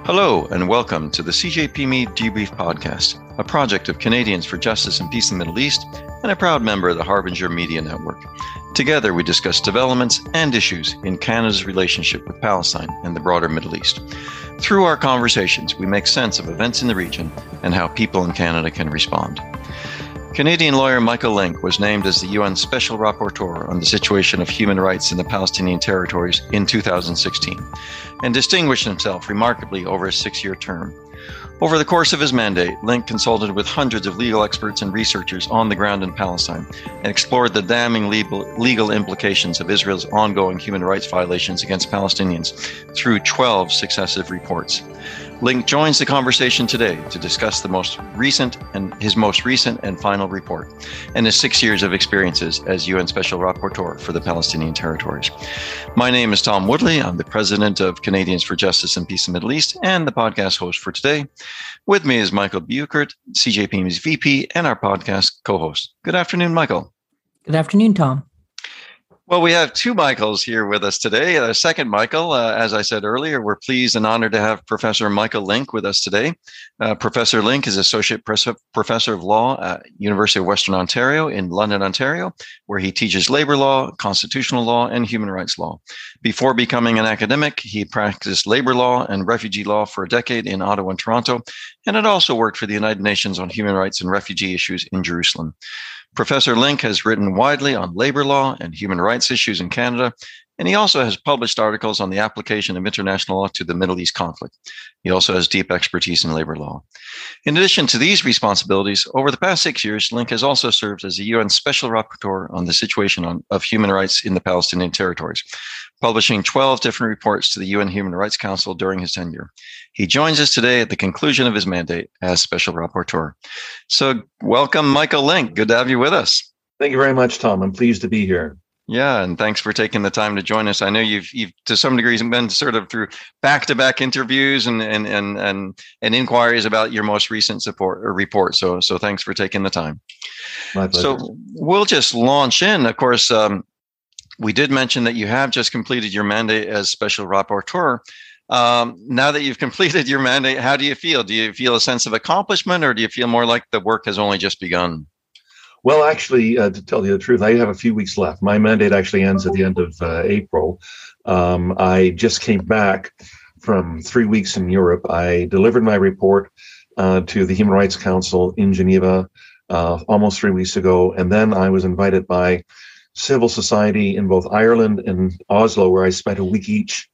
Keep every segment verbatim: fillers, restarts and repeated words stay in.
Hello, and welcome to the C J P M E Debrief Podcast, a project of Canadians for Justice and Peace in the Middle East and a proud member of the Harbinger Media Network. Together, we discuss developments and issues in Canada's relationship with Palestine and the broader Middle East. Through our conversations, we make sense of events in the region and how people in Canada can respond. Canadian lawyer Michael Lynk was named as the U N Special Rapporteur on the situation of human rights in the Palestinian territories in two thousand sixteen, and distinguished himself remarkably over a six-year term. Over the course of his mandate, Lynk consulted with hundreds of legal experts and researchers on the ground in Palestine and explored the damning legal, legal implications of Israel's ongoing human rights violations against Palestinians through twelve successive reports. Lynk joins the conversation today to discuss the most recent and his most recent and final report and his six years of experiences as U N Special Rapporteur for the Palestinian territories. My name is Tom Woodley. I'm the president of Canadians for Justice and Peace in the Middle East and the podcast host for today. With me is Michael Buchert, C J P M E's V P and our podcast co-host. Good afternoon, Michael. Good afternoon, Tom. Well, we have two Michaels here with us today. A second Michael, uh, as I said earlier, we're pleased and honored to have Professor Michael Lynk with us today. Uh, Professor Lynk is Associate Professor of Law at University of Western Ontario in London, Ontario, where he teaches labor law, constitutional law, and human rights law. Before becoming an academic, he practiced labor law and refugee law for a decade in Ottawa and Toronto, and had also worked for the United Nations on human rights and refugee issues in Jerusalem. Professor Lynk has written widely on labor law and human rights issues in Canada, and he also has published articles on the application of international law to the Middle East conflict. He also has deep expertise in labor law. In addition to these responsibilities, over the past six years, Lynk has also served as a U N Special Rapporteur on the situation on, of human rights in the Palestinian territories, publishing twelve different reports to the U N Human Rights Council during his tenure. He joins us today at the conclusion of his mandate as Special Rapporteur. So welcome, Michael Lynk. Good to have you with us. Thank you very much, Tom. I'm pleased to be here. Yeah, and thanks for taking the time to join us. I know you've, you've to some degree, been sort of through back-to-back interviews and and and and, and inquiries about your most recent support or report. So so thanks for taking the time. My pleasure. So we'll just launch in. Of course, um, we did mention that you have just completed your mandate as Special Rapporteur. Um, now that you've completed your mandate, how do you feel? Do you feel a sense of accomplishment, or do you feel more like the work has only just begun? Well, actually, uh, to tell you the truth, I have a few weeks left. My mandate actually ends at the end of uh, April. Um, I just came back from three weeks in Europe. I delivered my report uh, to the Human Rights Council in Geneva uh, almost three weeks ago. And then I was invited by civil society in both Ireland and Oslo, where I spent a week each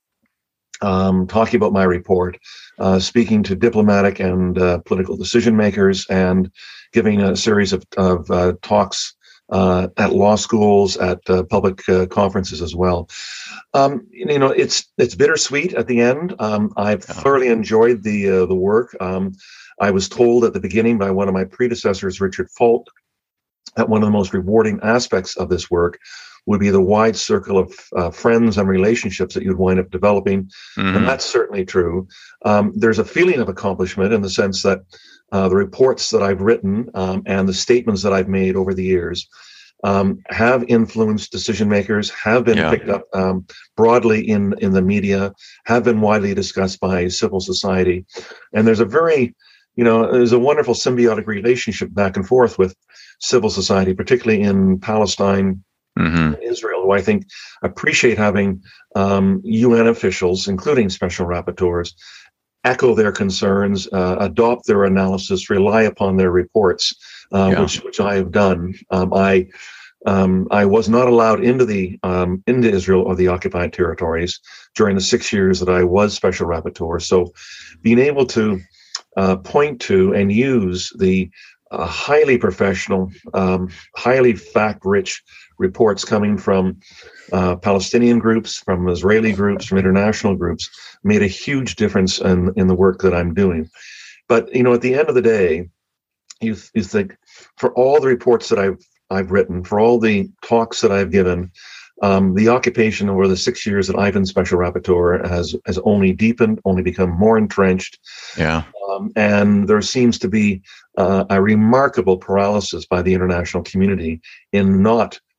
um, talking about my report, uh, speaking to diplomatic and uh, political decision makers, and giving a series of, of uh, talks uh, at law schools, at uh, public uh, conferences as well. Um, you know, it's it's bittersweet at the end. Um, I've thoroughly enjoyed the uh, the work. Um, I was told at the beginning by one of my predecessors, Richard Folk, that one of the most rewarding aspects of this work would be the wide circle of uh, friends and relationships that you'd wind up developing. Mm-hmm. And that's certainly true. Um, there's a feeling of accomplishment in the sense that uh, the reports that I've written um, and the statements that I've made over the years um, have influenced decision makers, have been yeah. picked up um, broadly in, in the media, have been widely discussed by civil society. And there's a very, you know, there's a wonderful symbiotic relationship back and forth with civil society, particularly in Palestine, mm-hmm. and Israel, who I think appreciate having um, U N officials, including special rapporteurs, echo their concerns, uh, adopt their analysis, rely upon their reports, uh, yeah. which which I have done. Um, I um, I was not allowed into the um, into Israel or the occupied territories during the six years that I was special rapporteur. So, being able to uh, point to and use the uh, highly professional, um, highly fact-rich reports coming from uh, Palestinian groups, from Israeli groups, from international groups, made a huge difference in, in the work that I'm doing. But, you know, at the end of the day, you, you think, for all the reports that I've I've written, for all the talks that I've given, um, the occupation over the six years that I've been Special Rapporteur has has only deepened, only become more entrenched. Yeah. Um, and there seems to be uh, a remarkable paralysis by the international community in not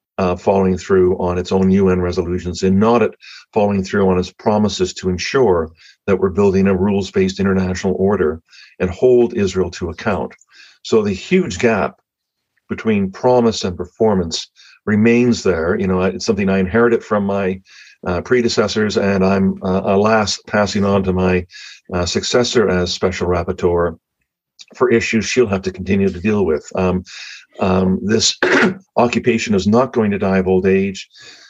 uh, following through on its own U N resolutions, and not at following through on its promises to ensure that we're building a rules-based international order and hold Israel to account. So the huge gap between promise and performance remains there. You know, it's something I inherited from my uh, predecessors, and I'm uh, alas passing on to my uh, successor as special rapporteur for issues she'll have to continue to deal with. Um, um, this occupation is not going to die of old age,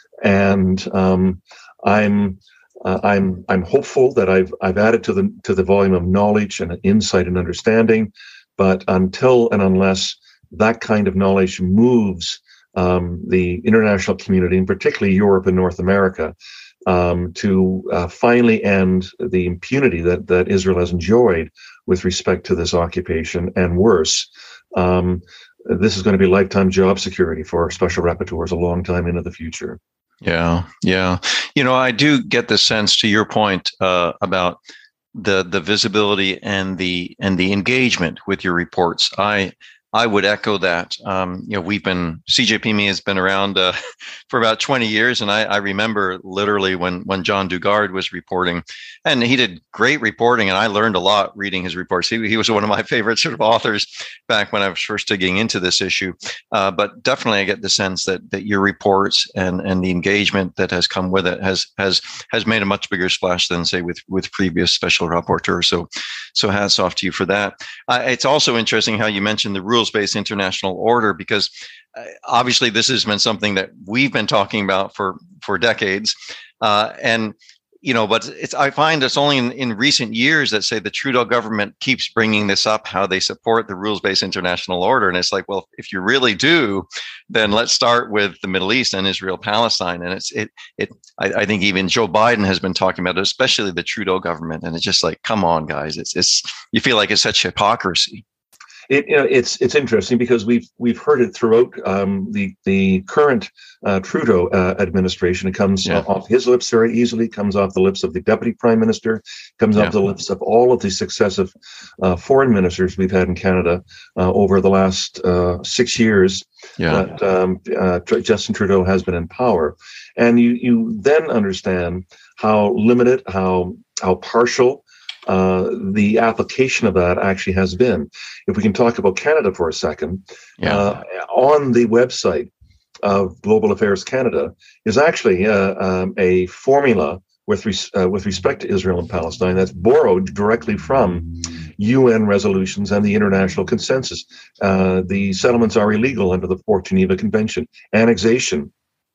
and um, I'm uh, I'm I'm hopeful that I've I've added to the to the volume of knowledge and insight and understanding. But until and unless that kind of knowledge moves um, the international community, and particularly Europe and North America, um, to uh, finally end the impunity that, that Israel has enjoyed with respect to this occupation, and worse, um, this is going to be lifetime job security for our special rapporteurs a long time into the future. Yeah, yeah. You know, I do get the sense, to your point, uh, about the the visibility and the and the engagement with your reports. I I would echo that. Um, you know, we've been, C J P M E has been around uh, for about twenty years. And I, I remember literally when, when John Dugard was reporting, and he did great reporting. And I learned a lot reading his reports. He, he was one of my favorite sort of authors back when I was first digging into this issue. Uh, but definitely I get the sense that that your reports and, and the engagement that has come with it has has has made a much bigger splash than, say, with, with previous special rapporteurs. So, so hats off to you for that. Uh, it's also interesting how you mentioned the rules rules-based international order, because uh, obviously this has been something that we've been talking about for for decades, uh, and you know, but it's I find it's only in, in recent years that, say, the Trudeau government keeps bringing this up, how they support the rules-based international order, and it's like, well, if you really do, then let's start with the Middle East and Israel-Palestine, and it's it it I, I think even Joe Biden has been talking about it, especially the Trudeau government, and it's just like, come on, guys, it's it's you feel like it's such hypocrisy. It, you know, it's it's interesting because we've we've heard it throughout um, the the current uh, Trudeau uh, administration. It comes yeah. off his lips very easily. Comes off the lips of the Deputy Prime Minister. Comes yeah. off the lips of all of the successive uh, foreign ministers we've had in Canada uh, over the last uh, six years. Yeah. That um, uh, Justin Trudeau has been in power, and you you then understand how limited, how how partial Uh, the application of that actually has been. If we can talk about Canada for a second, yeah. uh, on the website of Global Affairs Canada is actually uh, um, a formula with res- uh, with respect to Israel and Palestine that's borrowed directly from U N resolutions and the international consensus. Uh, the settlements are illegal under the Fourth Geneva Convention. Annexation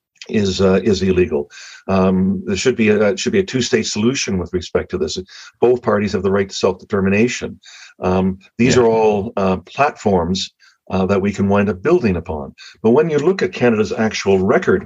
is uh, is illegal. Um, there should be a should be a two-state solution with respect to this. Both parties have the right to self-determination. Um, these yeah. are all uh, platforms uh, that we can wind up building upon. But when you look at Canada's actual record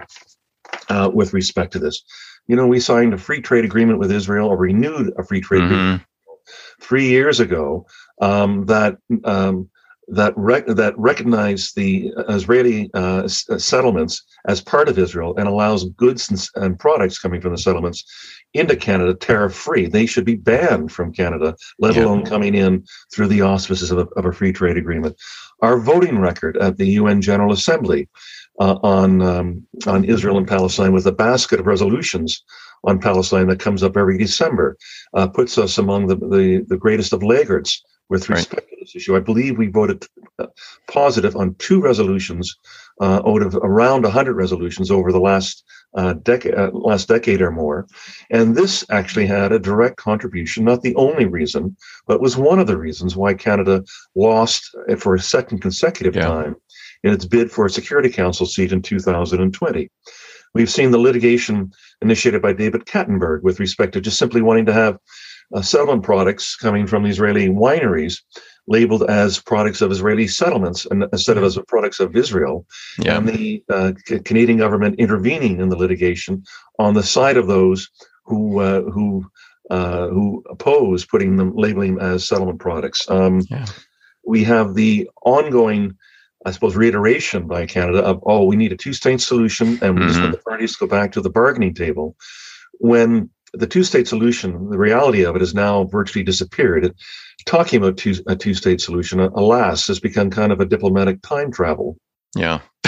uh, with respect to this, you know, we signed a free trade agreement with Israel, or renewed a free trade mm-hmm. agreement three years ago um, that. Um, that rec- that recognize the Israeli uh, s- settlements as part of Israel and allows goods and, and products coming from the settlements into Canada tariff-free. They should be banned from Canada, let yeah. alone coming in through the auspices of a, of a free trade agreement. Our voting record at the U N General Assembly uh, on um, on Israel and Palestine, with a basket of resolutions on Palestine that comes up every December, uh, puts us among the, the, the greatest of laggards with respect right. to this issue. I believe we voted uh, positive on two resolutions uh, out of around one hundred resolutions over the last uh, decade, uh, last decade or more. And this actually had a direct contribution, not the only reason, but was one of the reasons why Canada lost uh, for a second consecutive yeah. time in its bid for a Security Council seat in two thousand twenty. We've seen the litigation initiated by David Kattenberg with respect to just simply wanting to have Uh, settlement products coming from the Israeli wineries labeled as products of Israeli settlements and instead of as products of Israel. Yeah. And the uh, C- Canadian government intervening in the litigation on the side of those who uh, who uh, who oppose putting them labeling as settlement products. Um, yeah. We have the ongoing, I suppose, reiteration by Canada of, oh, we need a two-state solution, and we mm-hmm. just want the parties to go back to the bargaining table. When the two-state solution, the reality of it has now virtually disappeared. It, talking about two, a two-state solution, alas, has become kind of a diplomatic time travel. Yeah.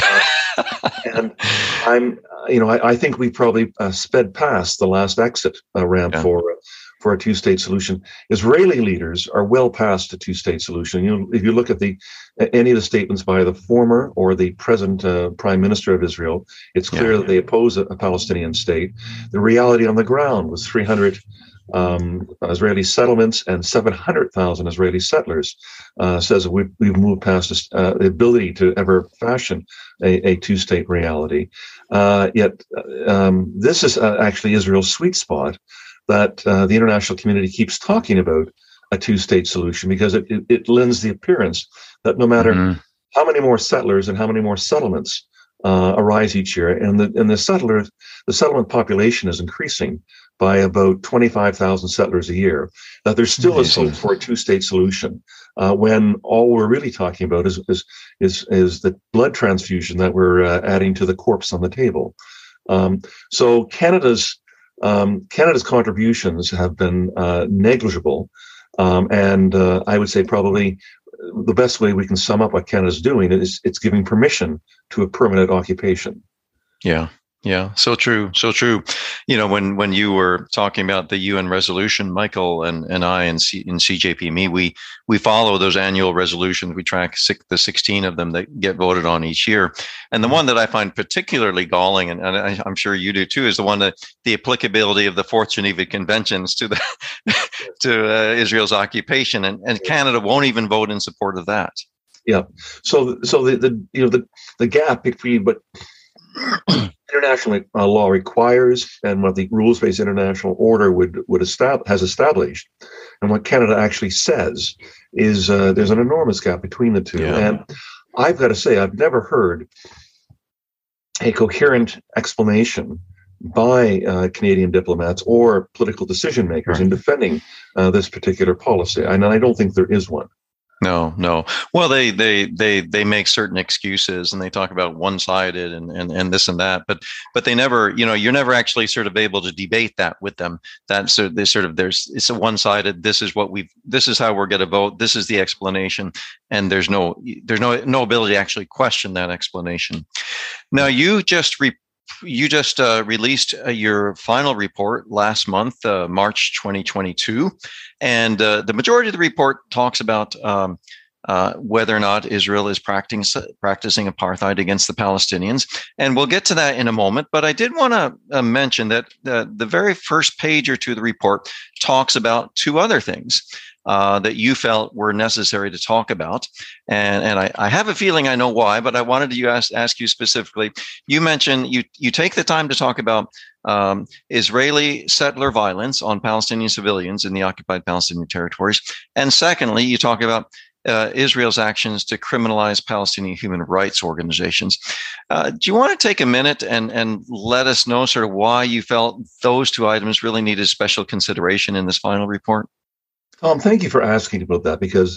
And I'm, you know, I, I think we probably uh, sped past the last exit uh, ramp Yeah. for for a two-state solution. Israeli leaders are well past a two-state solution. You know, if you look at the any of the statements by the former or the present uh, prime minister of Israel, it's clear Yeah. that they oppose a, a Palestinian state. The reality on the ground was three hundred um, Israeli settlements and seven hundred thousand Israeli settlers uh, says we've, we've moved past uh, the ability to ever fashion a, a two-state reality. Uh, yet um, this is uh, actually Israel's sweet spot, that uh, the international community keeps talking about a two-state solution, because it, it, it lends the appearance that no matter Mm-hmm. how many more settlers and how many more settlements uh, arise each year, and the and the settlers, the settlement population is increasing by about twenty-five thousand settlers a year, that there still Amazing. is hope for a two-state solution, uh, when all we're really talking about is is is, is the blood transfusion that we're uh, adding to the corpse on the table. Um, so Canada's Um, Canada's contributions have been uh, negligible, um, and uh, I would say probably the best way we can sum up what Canada's doing is it's giving permission to a permanent occupation. Yeah. Yeah. So true. So true. You know, when, when you were talking about the U N resolution, Michael and, and I in, C, in C J P M E, we, we follow those annual resolutions. We track six, the sixteen of them that get voted on each year. And the one that I find particularly galling, and, and I, I'm sure you do too, is the one that the applicability of the Fourth Geneva Conventions to the, to uh, Israel's occupation. And, and Canada won't even vote in support of that. Yeah. So, so the, the, you know, the, the gap between what international uh, law requires and what the rules-based international order would would establish has established, and what Canada actually says, is uh, there's an enormous gap between the two. Yeah. And I've got to say, I've never heard a coherent explanation by uh, Canadian diplomats or political decision makers Right. in defending uh, this particular policy, and I don't think there is one. No, no. Well, they they they they make certain excuses, and they talk about one-sided and and and this and that, but but they never, you know, you're never actually sort of able to debate that with them. That's so they sort of there's it's a one-sided. This is what we've. This is how we're going to vote. This is the explanation, and there's no there's no no ability to actually question that explanation. Now, you just re, you just uh, released uh, your final report last month, uh, March twenty twenty-two. And uh, the majority of the report talks about um, uh, whether or not Israel is practicing, practicing apartheid against the Palestinians. And we'll get to that in a moment. But I did want to uh, mention that uh, the very first page or two of the report talks about two other things uh, that you felt were necessary to talk about. And, and I, I have a feeling I know why, but I wanted to ask, ask you specifically. You mentioned you, you take the time to talk about Um, Israeli settler violence on Palestinian civilians in the occupied Palestinian territories. And secondly, you talk about uh, Israel's actions to criminalize Palestinian human rights organizations. Uh, do you want to take a minute and, and let us know sort of why you felt those two items really needed special consideration in this final report? Tom, thank you for asking about that, because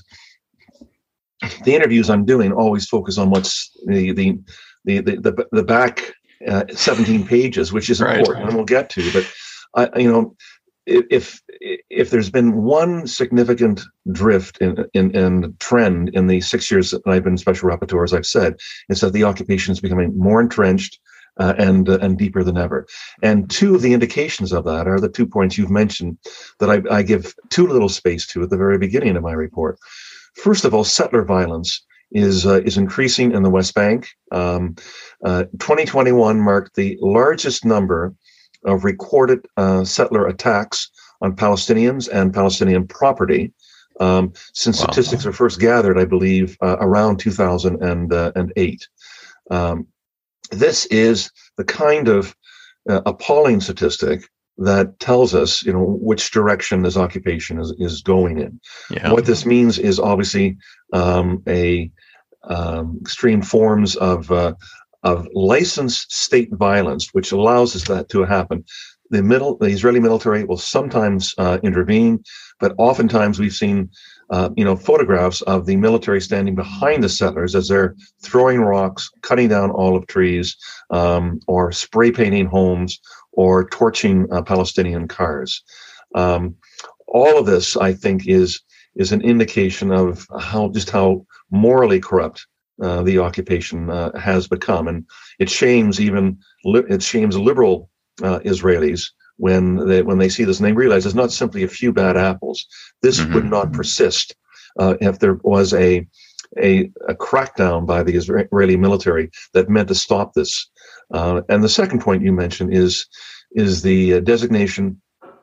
the interviews I'm doing always focus on what's the the the the, the, the back Uh, seventeen pages, which is Right. important, and we'll get to. But I, you know, if if there's been one significant drift in in, in trend in the six years that I've been special rapporteur, as I've said, it's that the occupation is becoming more entrenched uh, and uh, and deeper than ever. And two of the indications of that are the two points you've mentioned that I, I give too little space to at the very beginning of my report. First of all, settler violence is uh, is increasing in the West Bank. Um, uh, twenty twenty-one marked the largest number of recorded uh, settler attacks on Palestinians and Palestinian property um, since Wow. statistics were first gathered, I believe, uh, around two thousand eight. Um, this is the kind of uh, appalling statistic that tells us, you know, which direction this occupation is, is going in. Yeah. What this means is obviously um, a um, extreme forms of uh, of licensed state violence, which allows us that to happen. The middle, the Israeli military will sometimes uh, intervene, but oftentimes we've seen, uh, you know, photographs of the military standing behind the settlers as they're throwing rocks, cutting down olive trees, um, or spray painting homes, or torching uh, Palestinian cars. Um, all of this, I think, is is an indication of how just how morally corrupt uh, the occupation uh, has become, and it shames even li- it shames liberal uh, Israelis when they when they see this, and they realize it's not simply a few bad apples. This mm-hmm. would not persist uh, if there was a, a a crackdown by the Israeli military that meant to stop this. Uh, and the second point you mentioned is is the uh, designation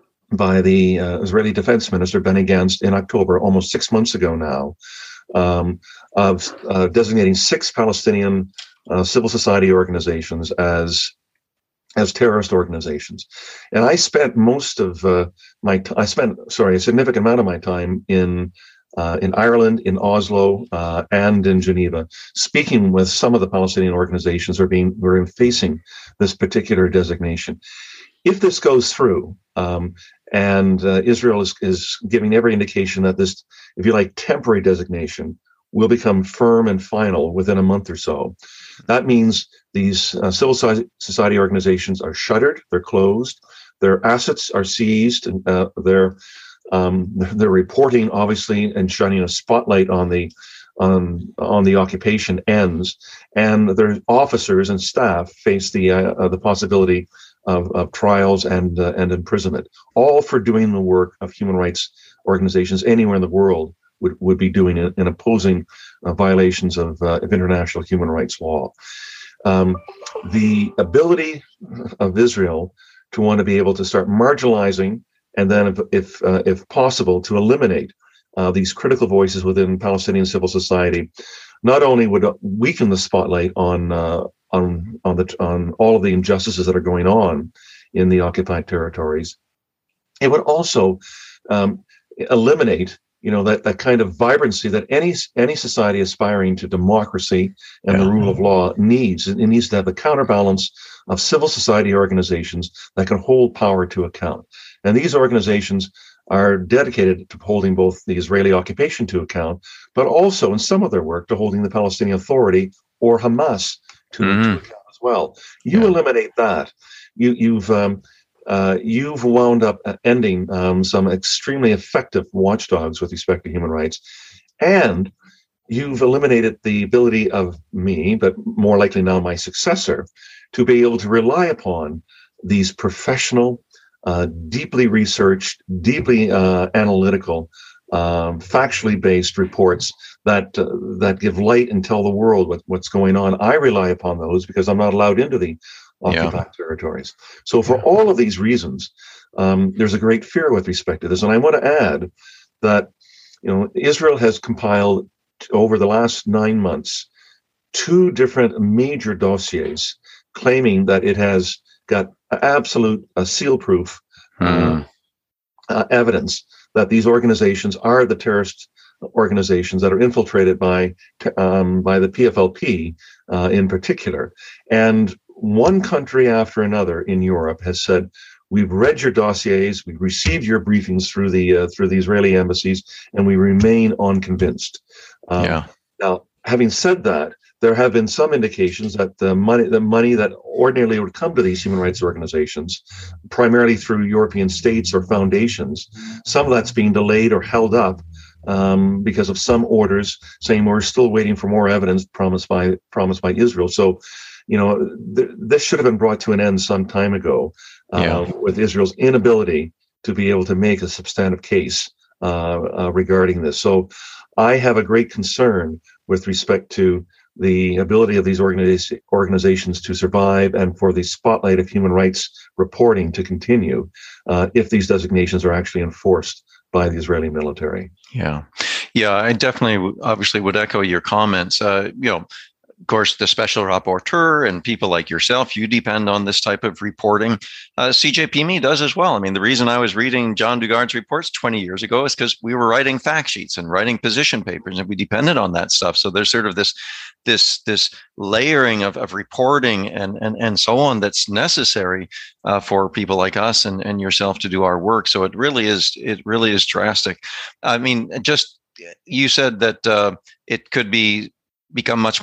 by the uh, Israeli Defense Minister Benny Gantz in October, almost six months ago now, um, of uh, designating six Palestinian uh, civil society organizations as as terrorist organizations. And I spent most of uh, my t- I spent sorry a significant amount of my time in uh, in Ireland, in Oslo, uh, and in Geneva, speaking with some of the Palestinian organizations who are being who are facing this particular designation. If this goes through, um, and uh, Israel is, is giving every indication that this, if you like, temporary designation will become firm and final within a month or so. That means these uh, civil society organizations are shuttered, they're closed, their assets are seized, and uh, they're, um, they're reporting, obviously, and shining a spotlight on the on, on the occupation ends, and their officers and staff face the uh, uh, the possibility Of, of trials and uh, and imprisonment, all for doing the work of human rights organizations anywhere in the world would, would be doing in, in opposing uh, violations of, uh, of international human rights law. Um, the ability of Israel to want to be able to start marginalizing and then, if if, uh, if possible, to eliminate uh, these critical voices within Palestinian civil society, not only would weaken the spotlight on uh, on on the on all of the injustices that are going on in the occupied territories, it would also um, eliminate, you know, that that kind of vibrancy that any any society aspiring to democracy and yeah. the rule of law needs. It needs to have the counterbalance of civil society organizations that can hold power to account. And these organizations are dedicated to holding both the Israeli occupation to account, but also in some of their work to holding the Palestinian Authority or Hamas to, mm-hmm. to account as well. You yeah. eliminate that, you, you've um, uh, you've wound up ending um, some extremely effective watchdogs with respect to human rights, and you've eliminated the ability of me, but more likely now my successor, to be able to rely upon these professional, uh, deeply researched, deeply uh, analytical, um, factually based reports that uh, that give light and tell the world what, what's going on. I rely upon those because I'm not allowed into the occupied yeah. territories. So for all of these reasons, um, there's a great fear with respect to this. And I want to add that, you know, Israel has compiled over the last nine months two different major dossiers claiming that it has got absolute uh, seal-proof hmm. uh, uh, evidence that these organizations are the terrorist organizations that are infiltrated by um, by the P F L P uh, in particular. And one country after another in Europe has said, we've read your dossiers, we've received your briefings through the uh, through the Israeli embassies, and we remain unconvinced. Um, yeah. Now, having said that, there have been some indications that the money, the money that ordinarily would come to these human rights organizations, primarily through European states or foundations, some of that's being delayed or held up um, because of some orders saying we're still waiting for more evidence promised by promised by Israel. So, you know, th- this should have been brought to an end some time ago uh, yeah. with Israel's inability to be able to make a substantive case uh, uh, regarding this. So, I have a great concern with respect to the ability of these organiz- organizations to survive and for the spotlight of human rights reporting to continue uh, if these designations are actually enforced by the Israeli military. Yeah. Yeah, I definitely obviously would echo your comments. Uh, you know, of course, the special rapporteur and people like yourself, you depend on this type of reporting. Uh, C J P M E does as well. I mean, the reason I was reading John Dugard's reports twenty years ago is because we were writing fact sheets and writing position papers, and we depended on that stuff. So there's sort of this this this layering of, of reporting and, and, and so on that's necessary uh, for people like us and, and yourself to do our work. So it really is it really is drastic. I mean, just you said that uh, it could be become much more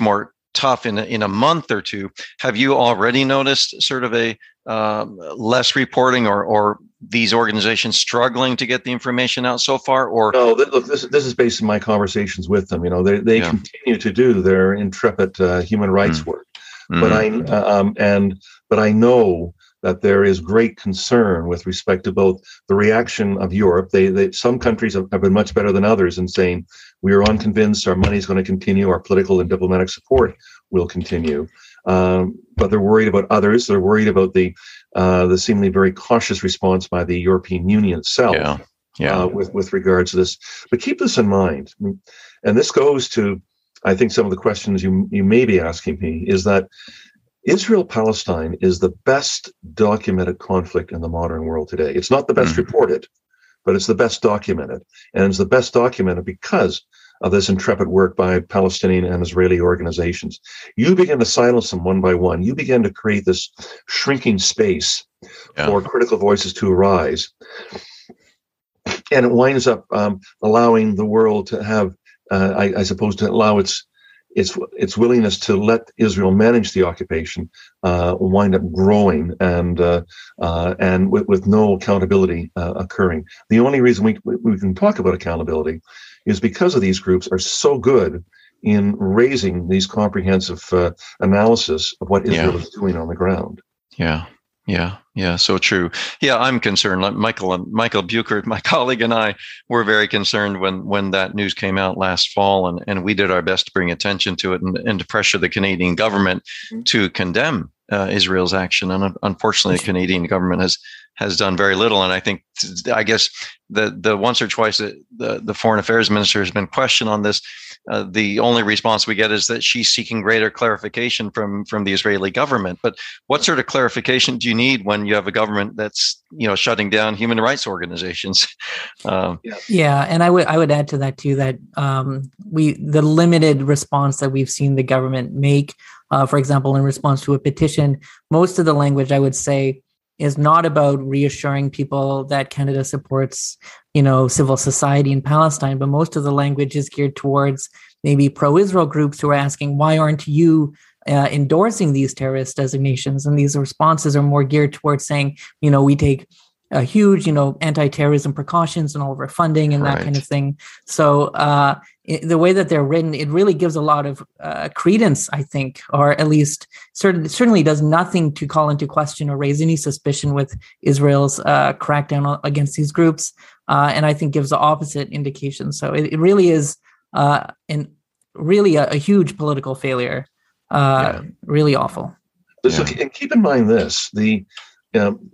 tough in a, in a month or two. Have you already noticed sort of a um, less reporting, or or these organizations struggling to get the information out so far? Or no, th- look, this this is based on my conversations with them. You know, they they yeah. continue to do their intrepid uh, human rights mm. work, mm. but I uh, um, and but I know that there is great concern with respect to both the reaction of Europe. They, they some countries have, have been much better than others in saying we are unconvinced, our money is going to continue, our political and diplomatic support will continue. Um, but they're worried about others. They're worried about the uh, the seemingly very cautious response by the European Union itself. Yeah. Yeah. Uh, with with regards to this. But keep this in mind, and this goes to, I think, some of the questions you you may be asking me, is that Israel-Palestine is the best documented conflict in the modern world today. It's not the best mm-hmm. reported, but it's the best documented. And it's the best documented because of this intrepid work by Palestinian and Israeli organizations. You begin to silence them one by one. You begin to create this shrinking space yeah. for critical voices to arise. And it winds up um, allowing the world to have, uh, I, I suppose, to allow its its its willingness to let Israel manage the occupation uh, wind up growing, and uh, uh, and with, with no accountability uh, occurring. The only reason we we can talk about accountability is because of these groups are so good in raising these comprehensive uh, analysis of what Israel yeah. is doing on the ground. Yeah. Yeah, yeah, so true. Yeah, I'm concerned. Michael and Michael Buchert, my colleague, and I were very concerned when when that news came out last fall, and, and we did our best to bring attention to it and, and to pressure the Canadian government mm-hmm. to condemn uh, Israel's action. And unfortunately, the Canadian government has has done very little. And I think, I guess, the the once or twice that the, the foreign affairs minister has been questioned on this, uh, the only response we get is that she's seeking greater clarification from from the Israeli government. But what sort of clarification do you need when you have a government that's, you know, shutting down human rights organizations? Um, yeah. yeah, and I would I would add to that too that um, we the limited response that we've seen the government make, uh, for example, in response to a petition, most of the language I would say is not about reassuring people that Canada supports, you know, civil society in Palestine, but most of the language is geared towards maybe pro-Israel groups who are asking, why aren't you uh, endorsing these terrorist designations? And these responses are more geared towards saying, you know, we take a huge, you know, anti-terrorism precautions and all of our funding and right. that kind of thing. So uh, it, the way that they're written, it really gives a lot of uh, credence, I think, or at least certainly, certainly does nothing to call into question or raise any suspicion with Israel's uh, crackdown against these groups. Uh, and I think gives the opposite indication. So it, it really is uh, an really a, a huge political failure. Uh, yeah. Really awful. So, yeah. And keep in mind this, the um,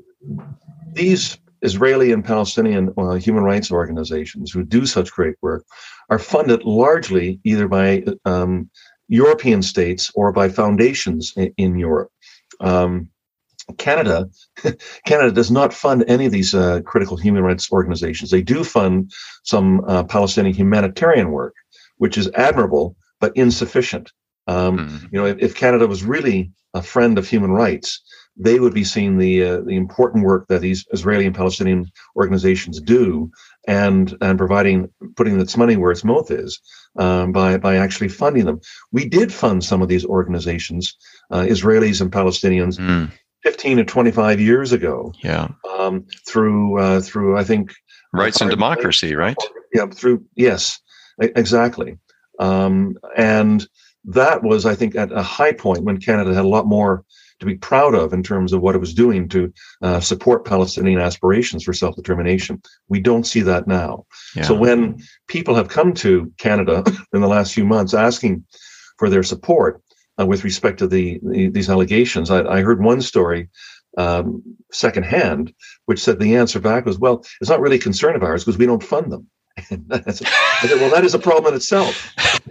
these Israeli and Palestinian uh, human rights organizations who do such great work are funded largely either by um, European states or by foundations in, in Europe. Um, Canada, Canada does not fund any of these uh, critical human rights organizations. They do fund some uh, Palestinian humanitarian work, which is admirable but insufficient. Um, mm. You know, if, if Canada was really a friend of human rights, they would be seeing the uh, the important work that these Israeli and Palestinian organizations do, and and providing putting its money where its mouth is um, by by actually funding them. We did fund some of these organizations, uh, Israelis and Palestinians, mm. fifteen to twenty-five years ago. Yeah, um, through uh, through I think Rights and Democracy, right? Yeah, through yes, exactly, um, and that was, I think, at a high point when Canada had a lot more to be proud of in terms of what it was doing to uh, support Palestinian aspirations for self-determination. We don't see that now. Yeah. So when people have come to Canada in the last few months asking for their support uh, with respect to the, the these allegations, I, I heard one story um, secondhand, which said the answer back was, well, it's not really a concern of ours because we don't fund them. I said, well, that is a problem in itself.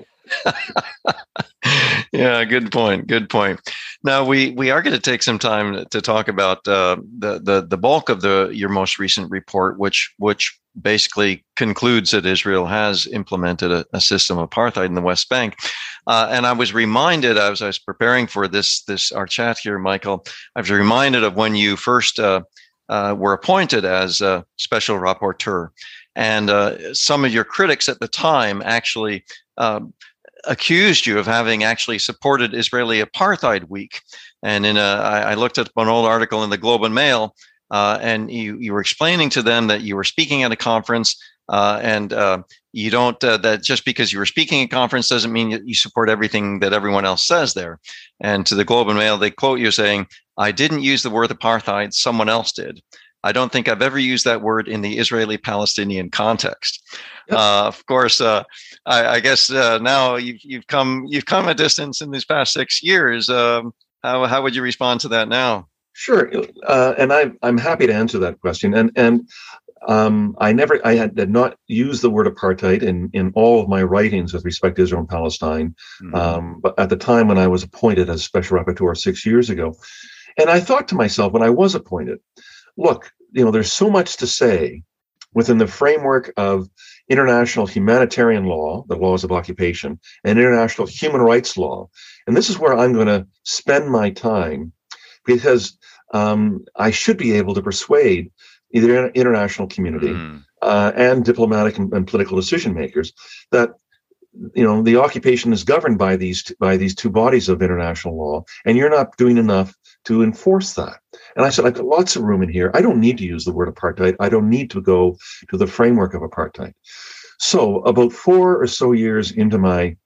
Yeah, good point. Good point. Now we, we are going to take some time to talk about uh, the the the bulk of the your most recent report, which which basically concludes that Israel has implemented a, a system of apartheid in the West Bank. Uh, and I was reminded as I was preparing for this this our chat here, Michael, I was reminded of when you first uh, uh, were appointed as a special rapporteur, and uh, some of your critics at the time actually. Um, accused you of having actually supported Israeli Apartheid Week. And in a, I, I looked at an old article in the Globe and Mail, uh, and you, you were explaining to them that you were speaking at a conference, uh, and uh, you don't, uh, that just because you were speaking at a conference doesn't mean that you support everything that everyone else says there. And to the Globe and Mail, they quote you saying, "I didn't use the word apartheid, someone else did. I don't think I've ever used that word in the Israeli-Palestinian context." Yep. Uh, of course, uh, I, I guess uh, now you've, you've come you've come a distance in these past six years. Um, how how would you respond to that now? Sure, uh, and I, I'm happy to answer that question. And and um, I never I had did not use the word apartheid in in all of my writings with respect to Israel and Palestine. Mm-hmm. Um, but at the time when I was appointed as special rapporteur six years ago, and I thought to myself when I was appointed, look, you know, there's so much to say within the framework of international humanitarian law, the laws of occupation, and international human rights law. And this is where I'm going to spend my time, because um, I should be able to persuade either international community mm. uh, and diplomatic and, and political decision makers that, you know, the occupation is governed by these by these two bodies of international law, and you're not doing enough to enforce that. And I said, I've got lots of room in here. I don't need to use the word apartheid. I don't need to go to the framework of apartheid. So about four or so years into my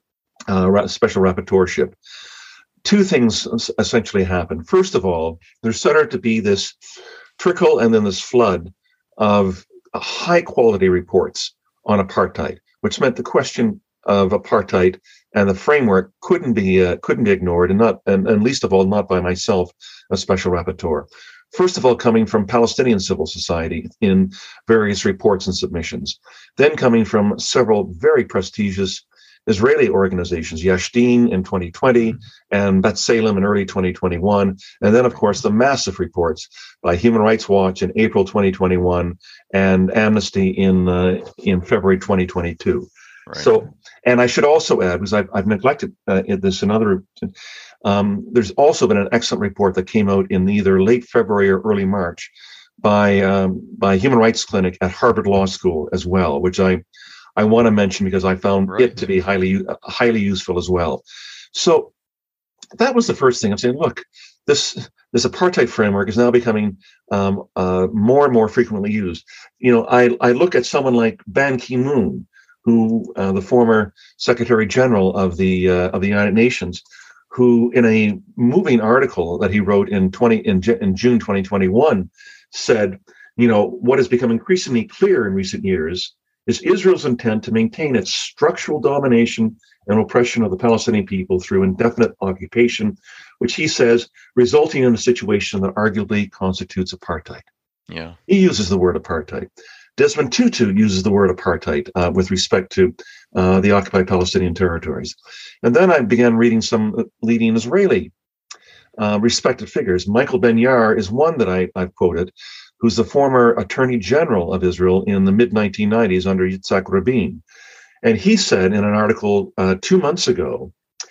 uh, special rapporteurship, two things essentially happened. First of all, there started to be this trickle and then this flood of high quality reports on apartheid, which meant the question of apartheid and the framework couldn't be uh, couldn't be ignored, and not and, and least of all not by myself, a special rapporteur. First of all, coming from Palestinian civil society in various reports and submissions, then coming from several very prestigious Israeli organizations, Yashdin in twenty twenty and B'Tselem in early twenty twenty-one, and then of course the massive reports by Human Rights Watch in April twenty twenty-one and Amnesty in uh, in February twenty twenty-two. Right. So, and I should also add, because I've, I've neglected uh, this in other, um, there's also been an excellent report that came out in either late February or early March by um, by Human Rights Clinic at Harvard Law School as well, which I I want to mention because I found right. it to be highly highly useful as well. So that was the first thing. I'm saying, look, this this apartheid framework is now becoming um, uh, more and more frequently used. You know, I I look at someone like Ban Ki-moon, who uh, the former Secretary General of the uh, of the United Nations, who in a moving article that he wrote in twenty in, in June twenty twenty-one said, you know, what has become increasingly clear in recent years is Israel's intent to maintain its structural domination and oppression of the Palestinian people through indefinite occupation, which he says resulting in a situation that arguably constitutes apartheid. Yeah, he uses the word apartheid. Desmond Tutu uses the word apartheid uh, with respect to uh, the occupied Palestinian territories. And then I began reading some leading Israeli uh, respected figures. Michael Ben-Yair is one that I, I've quoted, who's the former Attorney General of Israel in the mid nineteen nineties under Yitzhak Rabin. And he said in an article uh, two months ago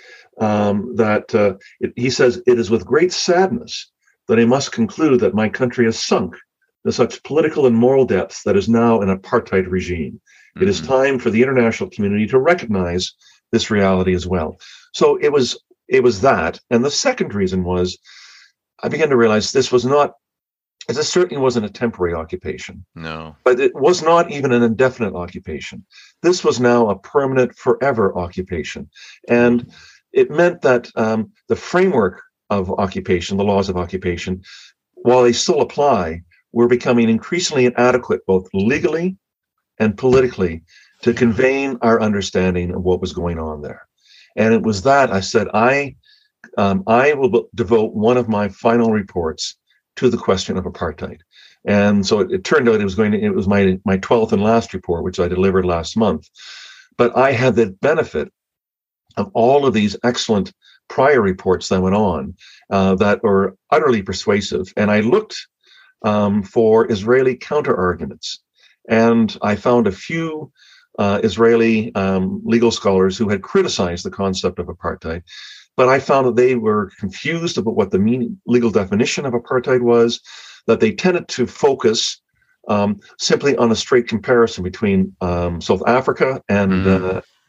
um, that uh, it, he says, "It is with great sadness that I must conclude that my country has sunk to such political and moral depths that is now an apartheid regime. Mm-hmm. It is time for the international community to recognize this reality as well." So it was it was that. And the second reason was I began to realize this was not, this certainly wasn't a temporary occupation. No. But it was not even an indefinite occupation. This was now a permanent, forever occupation. And it meant that um, the framework of occupation, the laws of occupation, while they still apply, were becoming increasingly inadequate, both legally and politically, to convey our understanding of what was going on there. And it was that I said, I, um, I will devote one of my final reports to the question of apartheid. And so it, it turned out it was going to, it was my, my twelfth and last report, which I delivered last month. But I had the benefit of all of these excellent prior reports that went on uh, that were utterly persuasive. And I looked um, for Israeli counter-arguments. And I found a few uh, Israeli um, legal scholars who had criticized the concept of apartheid. But I found that they were confused about what the meaning, legal definition of apartheid was, that they tended to focus um, simply on a straight comparison between um, South Africa and mm. uh,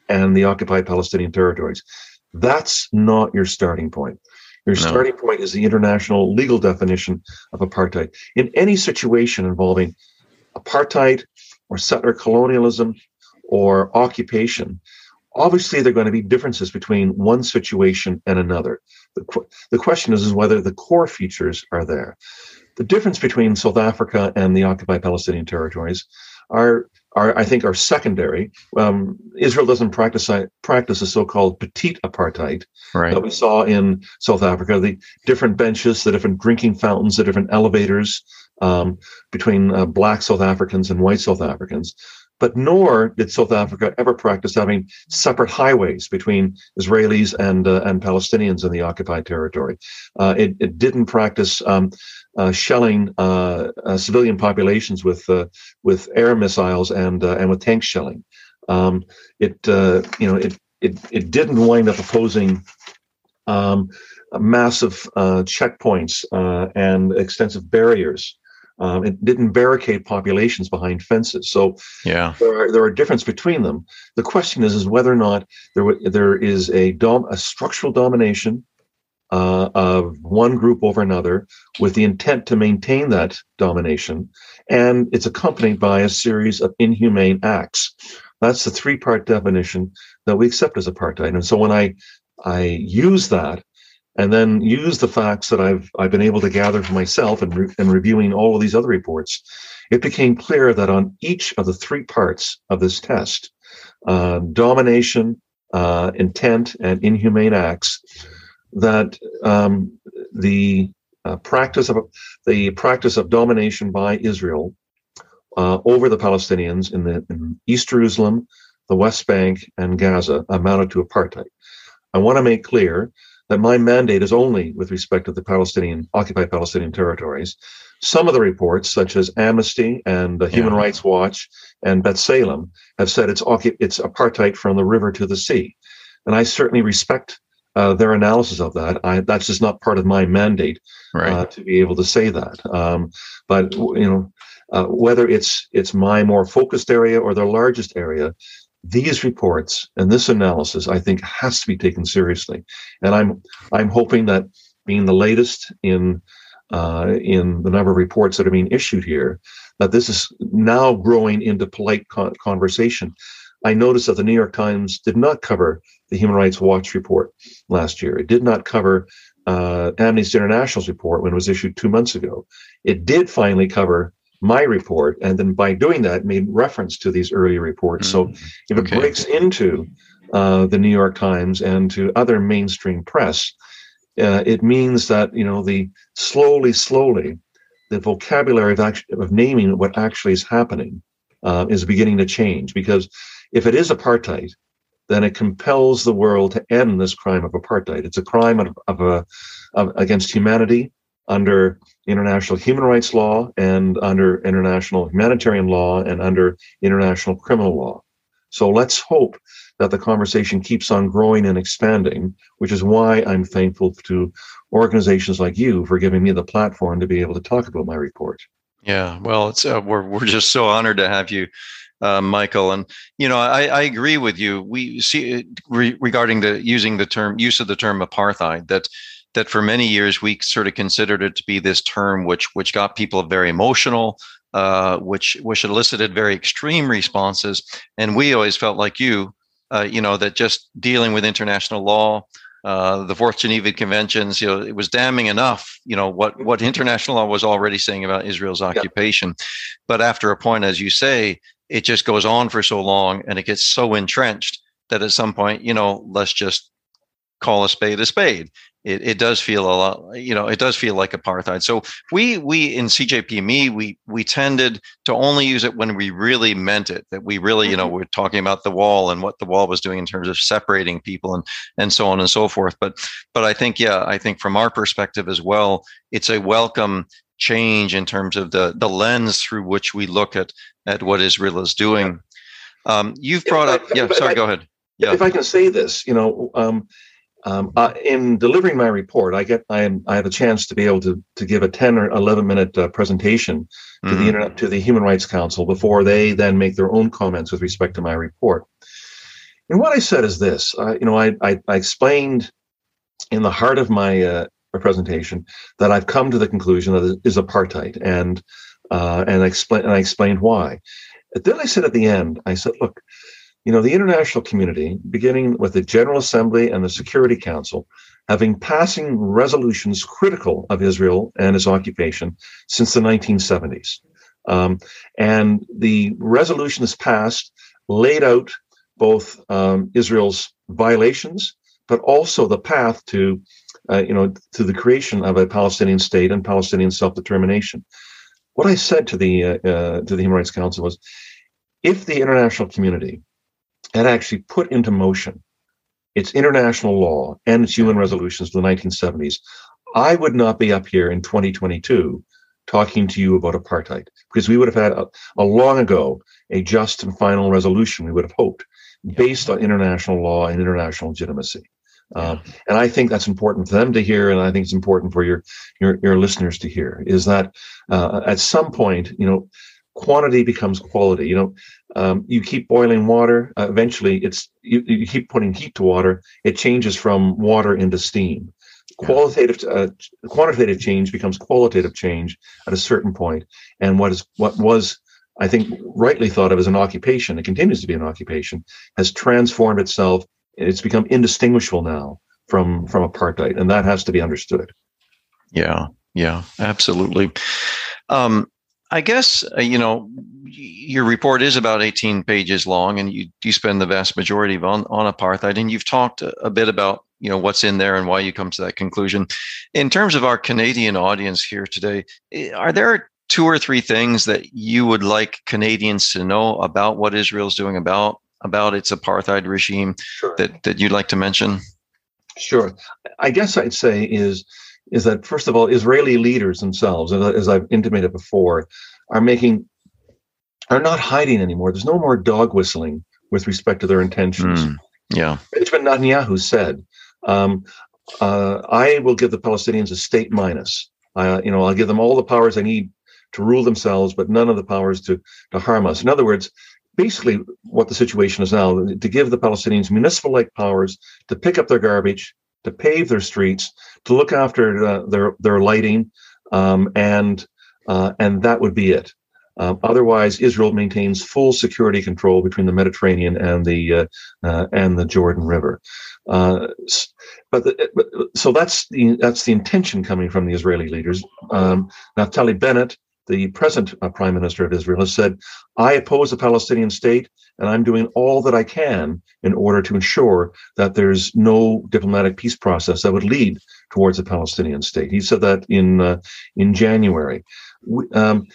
and the occupied Palestinian territories. That's not your starting point. Your No. starting point is the international legal definition of apartheid. In any situation involving apartheid or settler colonialism or occupation, obviously there are going to be differences between one situation and another. The, qu- the question is, is whether the core features are there. The difference between South Africa and the occupied Palestinian territories are, are I think, are secondary. Um, Israel doesn't practice practice a so-called petite apartheid Right. that we saw in South Africa. The different benches, the different drinking fountains, the different elevators um, between uh, black South Africans and white South Africans. But nor did South Africa ever practice having separate highways between Israelis and uh, and Palestinians in the occupied territory. Uh, it, it didn't practice um, uh, shelling uh, uh, civilian populations with uh, with air missiles and uh, and with tank shelling. Um, it uh, you know it it it didn't wind up opposing um, massive uh, checkpoints uh, and extensive barriers. Um, it didn't barricade populations behind fences. So Yeah. there are there are differences between them. The question is is whether or not there w- there is a dom- a structural domination uh, of one group over another with the intent to maintain that domination, and it's accompanied by a series of inhumane acts. That's the three-part definition that we accept as apartheid. And so when I I use that, and then use the facts that I've I've been able to gather for myself and, re- and reviewing all of these other reports, it became clear that on each of the three parts of this test, uh, domination, uh, intent, and inhumane acts, that um, the uh, practice of the practice of domination by Israel uh, over the Palestinians in the in East Jerusalem, the West Bank, and Gaza amounted to apartheid. I want to make clear that my mandate is only with respect to the Palestinian occupied Palestinian territories. Some of the reports, such as Amnesty and uh, Human Yeah. Rights Watch and B'Tselem, have said it's occup- it's apartheid from the river to the sea, and I certainly respect uh, their analysis of that. I, that's just not part of my mandate Right. uh, to be able to say that. Um, but you know, uh, whether it's it's my more focused area or the largest area, these reports and this analysis, I think, has to be taken seriously. And I'm I'm hoping that, being the latest in uh, in the number of reports that are being issued here, that this is now growing into polite con- conversation. I noticed that the New York Times did not cover the Human Rights Watch report last year. It did not cover uh, Amnesty International's report when it was issued two months ago. It did finally cover my report, and then by doing that made reference to these earlier reports. So if it Okay. breaks into uh, the New York Times and to other mainstream press, uh, it means that, you know, the slowly, slowly, the vocabulary of, act- of naming what actually is happening uh, is beginning to change. Because if it is apartheid, then it compels the world to end this crime of apartheid. It's a crime of, of a, of, against humanity under international human rights law and under international humanitarian law and under international criminal law. So let's hope that the conversation keeps on growing and expanding, which is why I'm thankful to organizations like you for giving me the platform to be able to talk about my report. Yeah. Well, it's uh, we're we're just so honored to have you, uh, Michael. And you know, I, I agree with you. We see re- regarding the using the term use of the term apartheid that. that for many years we sort of considered it to be this term which which got people very emotional, uh, which which elicited very extreme responses, and we always felt like you, uh, you know, that just dealing with international law, uh, the Fourth Geneva Conventions, you know, it was damning enough, you know, what what international law was already saying about Israel's occupation, yeah. But after a point, as you say, it just goes on for so long, and it gets so entrenched that at some point, you know, let's just call a spade a spade. It, it does feel a lot, you know, it does feel like apartheid. So we, we in C J P M E, we, we tended to only use it when we really meant it, that we really, you know, we're talking about the wall and what the wall was doing in terms of separating people and, and so on and so forth. But, but I think, yeah, I think from our perspective as well, it's a welcome change in terms of the, the lens through which we look at, at what Israel is doing. Um, you've brought up, yeah, sorry, go ahead. Yeah. If I can say this, you know, um, Um, uh, in delivering my report, I get I, am, I have a chance to be able to to give a ten or eleven minute uh, presentation to mm-hmm. the internet to the Human Rights Council before they then make their own comments with respect to my report. And what I said is this: uh, you know, I, I I explained in the heart of my uh, presentation that I've come to the conclusion that it is apartheid, and uh, and I explain and I explained why. And then I said at the end, I said, look, you know, the international community, beginning with the General Assembly and the Security Council, have been passing resolutions critical of Israel and its occupation since the nineteen seventies. Um, and the resolutions passed laid out both um, Israel's violations, but also the path to, uh, you know, to the creation of a Palestinian state and Palestinian self-determination. What I said to the uh, uh, to the Human Rights Council was, if the international community had actually put into motion its international law and its U N resolutions of the nineteen seventies, I would not be up here in twenty twenty-two talking to you about apartheid, because we would have had a, a long ago a just and final resolution, we would have hoped, based on international law and international legitimacy. Um, and I think that's important for them to hear, and I think it's important for your your, your listeners to hear, is that uh, at some point, you know, quantity becomes quality. You know, um, you keep boiling water, uh, eventually it's you, you keep putting heat to water, it changes from water into steam. Qualitative, uh, quantitative change becomes qualitative change at a certain point, and what is what was, I think, rightly thought of as an occupation, it continues to be an occupation, has transformed itself. It's become indistinguishable now from from apartheid, and that has to be understood. Yeah, yeah, absolutely. Um, I guess, uh, you know, your report is about eighteen pages long, and you you spend the vast majority of on, on apartheid, and you've talked a, a bit about, you know, what's in there and why you come to that conclusion. In terms of our Canadian audience here today, are there two or three things that you would like Canadians to know about what Israel's doing, about about its apartheid regime, Sure. that that you'd like to mention? Sure. I guess I'd say is is that, first of all, Israeli leaders themselves, as I've intimated before, are making are not hiding anymore. There's no more dog whistling with respect to their intentions. Mm, yeah. Benjamin Netanyahu said, um, uh, "I will give the Palestinians a state minus. Uh, you know, I'll give them all the powers they need to rule themselves, but none of the powers to to harm us." In other words, basically what the situation is now, to give the Palestinians municipal-like powers to pick up their garbage, to pave their streets, to look after uh, their their lighting, um, and uh, and that would be it. Um, otherwise, Israel maintains full security control between the Mediterranean and the uh, uh, and the Jordan River. Uh, but, the, but so that's the that's the intention coming from the Israeli leaders. Um, Naftali Bennett, the present uh, Prime Minister of Israel, has said, "I oppose the Palestinian state, and I'm doing all that I can in order to ensure that there's no diplomatic peace process that would lead towards a Palestinian state." He said that in uh, in January. We, um,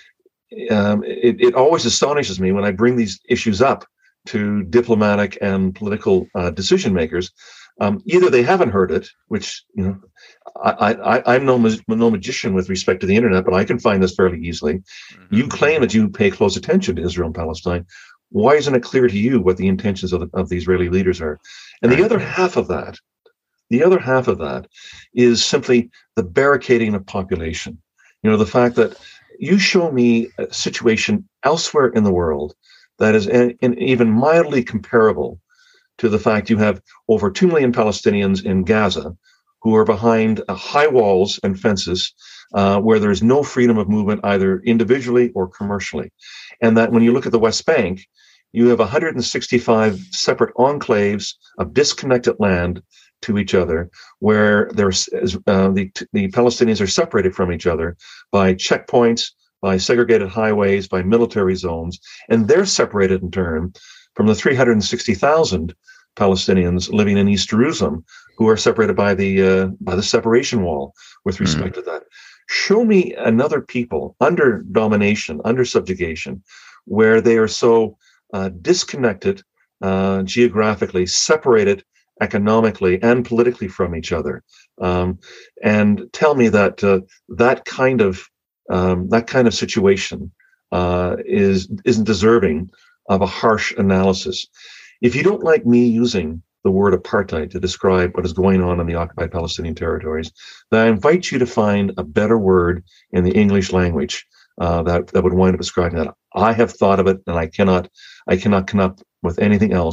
um, it, it always astonishes me when I bring these issues up to diplomatic and political uh, decision makers. Um, either they haven't heard it, which, you know, I, I, I'm no, no magician with respect to the internet, but I can find this fairly easily. Mm-hmm. You claim that you pay close attention to Israel and Palestine. Why isn't it clear to you what the intentions of the, of the Israeli leaders are? And the other half of that, the other half of that is simply the barricading of population. You know, the fact that you show me a situation elsewhere in the world that is in, in even mildly comparable to the fact you have over two million Palestinians in Gaza who are behind uh, high walls and fences uh, where there's no freedom of movement either individually or commercially. And that when you look at the West Bank, you have one hundred sixty-five separate enclaves of disconnected land to each other, where there's uh, the, the Palestinians are separated from each other by checkpoints, by segregated highways, by military zones, and they're separated in turn from the three hundred sixty thousand Palestinians living in East Jerusalem, who are separated by the uh, by the separation wall with respect mm. to that. Show me another people under domination, under subjugation, where they are so uh, disconnected uh, geographically, separated economically and politically from each other, um, and tell me that uh, that kind of um, that kind of situation uh, is isn't deserving of a harsh analysis. If you don't like me using the word apartheid to describe what is going on in the occupied Palestinian territories, then I invite you to find a better word in the English language uh, that, that would wind up describing that. I have thought of it, and I cannot I cannot come up with anything else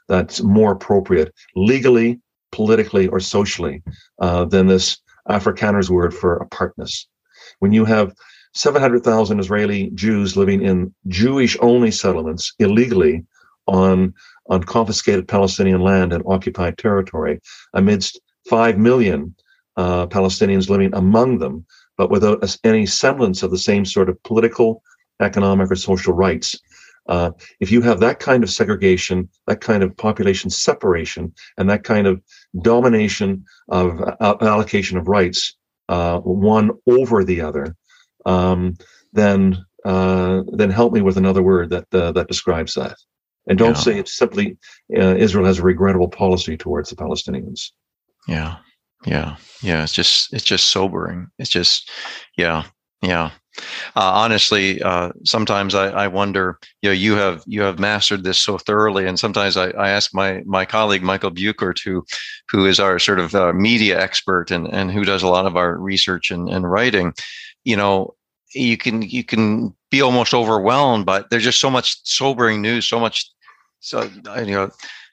that's more appropriate legally, politically, or socially uh, than this Afrikaner's word for apartness. When you have seven hundred thousand Israeli Jews living in Jewish-only settlements illegally on, on confiscated Palestinian land and occupied territory, amidst five million uh, Palestinians living among them, but without any semblance of the same sort of political, economic, or social rights. Uh, if you have that kind of segregation, that kind of population separation, and that kind of domination of uh, allocation of rights, uh, one over the other, um, then uh, then help me with another word that uh, that describes that. And don't yeah. say it's simply uh, Israel has a regrettable policy towards the Palestinians. Yeah, yeah, yeah. It's just it's just sobering. It's just yeah, yeah. Uh, honestly, uh, sometimes I, I wonder. You know, you have you have mastered this so thoroughly, and sometimes I, I ask my my colleague Michael Buchert, who who is our sort of uh, media expert and and who does a lot of our research and, and writing. You know, you can you can be almost overwhelmed, but there's just so much sobering news, so much, so you know,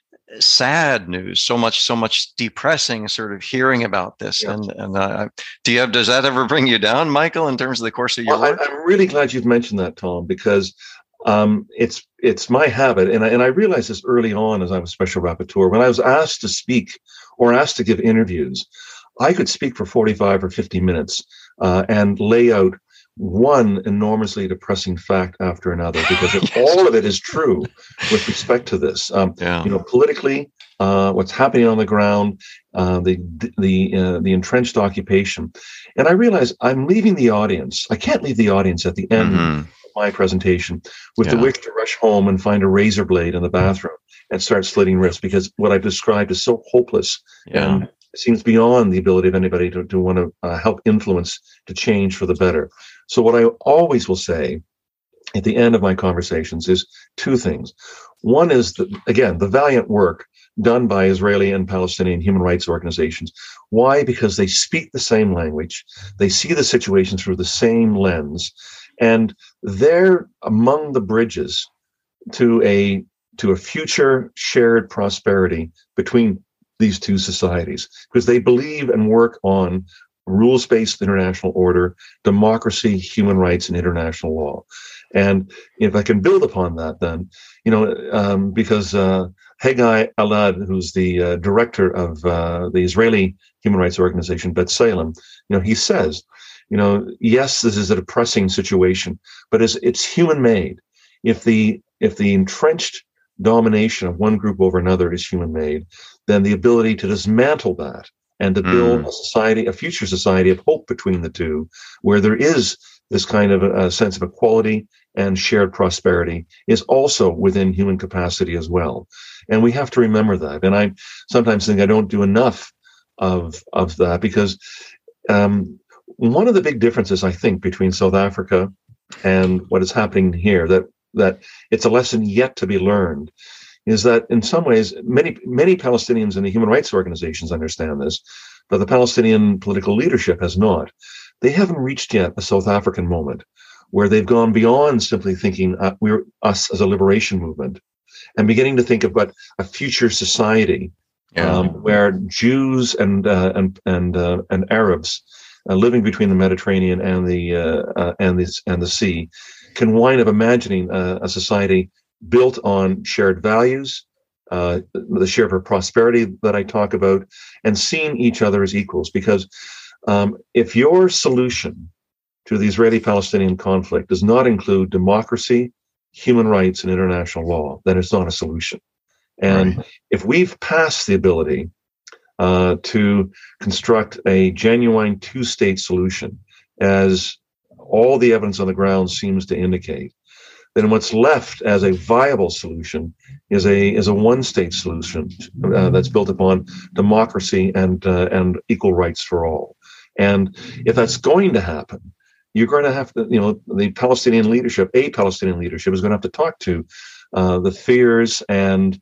sad news, so much, so much depressing sort of hearing about this. Yeah. And and uh, do you have, does that ever bring you down, Michael, in terms of the course of your well, work? I, I'm really glad you've mentioned that, Tom, because um, it's it's my habit, and I, and I realized this early on as I was special rapporteur. When I was asked to speak or asked to give interviews, I could speak for forty-five or fifty minutes uh, and lay out one enormously depressing fact after another, because yes. all of it is true with respect to this. Um, yeah. You know, politically, uh, what's happening on the ground, uh, the the uh, the entrenched occupation, and I realize I'm leaving the audience. I can't leave the audience at the end mm-hmm. of my presentation with yeah. the wish to rush home and find a razor blade in the bathroom and start slitting wrists, because what I've described is so hopeless yeah. and it seems beyond the ability of anybody to, to want to uh, help influence to change for the better. So what I always will say at the end of my conversations is two things. One is, that, again, the valiant work done by Israeli and Palestinian human rights organizations. Why? Because they speak the same language. They see the situation through the same lens. And they're among the bridges to a to a future shared prosperity between these two societies, because they believe and work on rules-based international order, democracy, human rights, and international law. And if I can build upon that, then, you know, um, because uh, Haggai Alad, who's the uh, director of uh, the Israeli human rights organization, B'Tselem, you know, he says, you know, yes, this is a depressing situation, but it's, it's human-made. If the if the entrenched domination of one group over another is human-made, then the ability to dismantle that and to build mm. a society, a future society of hope between the two, where there is this kind of a, a sense of equality and shared prosperity, is also within human capacity as well. And we have to remember that. And I sometimes think I don't do enough of, of that, because um, one of the big differences, I think, between South Africa and what is happening here, that that it's a lesson yet to be learned, is that in some ways, many, many Palestinians in the human rights organizations understand this, but the Palestinian political leadership has not. They haven't reached yet a South African moment where they've gone beyond simply thinking uh, we're us as a liberation movement and beginning to think about a future society yeah. um, where Jews and uh, and and uh, and Arabs uh, living between the Mediterranean and the uh, uh, and the and the sea can wind up imagining a, a society built on shared values, uh, the shared prosperity that I talk about, and seeing each other as equals. Because um, if your solution to the Israeli-Palestinian conflict does not include democracy, human rights, and international law, then it's not a solution. And right. if we've passed the ability uh, to construct a genuine two-state solution, as all the evidence on the ground seems to indicate, then what's left as a viable solution is a is a one-state solution uh, that's built upon democracy and uh, and equal rights for all. And if that's going to happen, you're going to have to, you know, the Palestinian leadership, a Palestinian leadership, is going to have to talk to uh, the fears and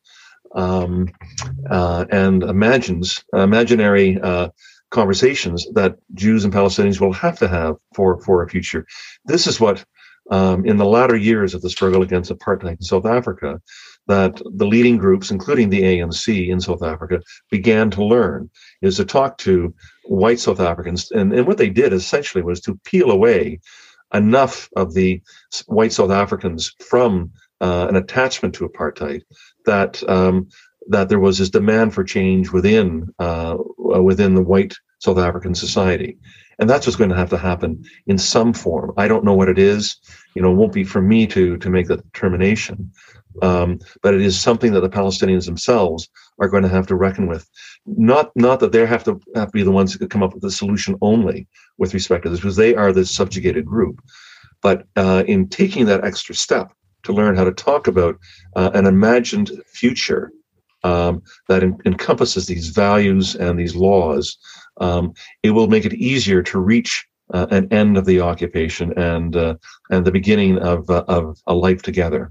um, uh, and imagines imaginary uh, conversations that Jews and Palestinians will have to have for for a future. This is what. Um, in the latter years of the struggle against apartheid in South Africa, that the leading groups, including the A N C in South Africa, began to learn, is to talk to white South Africans. And, and what they did essentially was to peel away enough of the white South Africans from uh, an attachment to apartheid that um, that there was this demand for change within uh, within the white South African society. And that's what's going to have to happen in some form. I don't know what it is. You know, it won't be for me to to make that determination. Um, but it is something that the Palestinians themselves are going to have to reckon with. Not not that they have to have to be the ones that come up with the solution only with respect to this, because they are the subjugated group. But uh, in taking that extra step to learn how to talk about uh, an imagined future um, that en- encompasses these values and these laws, um, it will make it easier to reach uh, an end of the occupation and uh, and the beginning of uh, of a life together.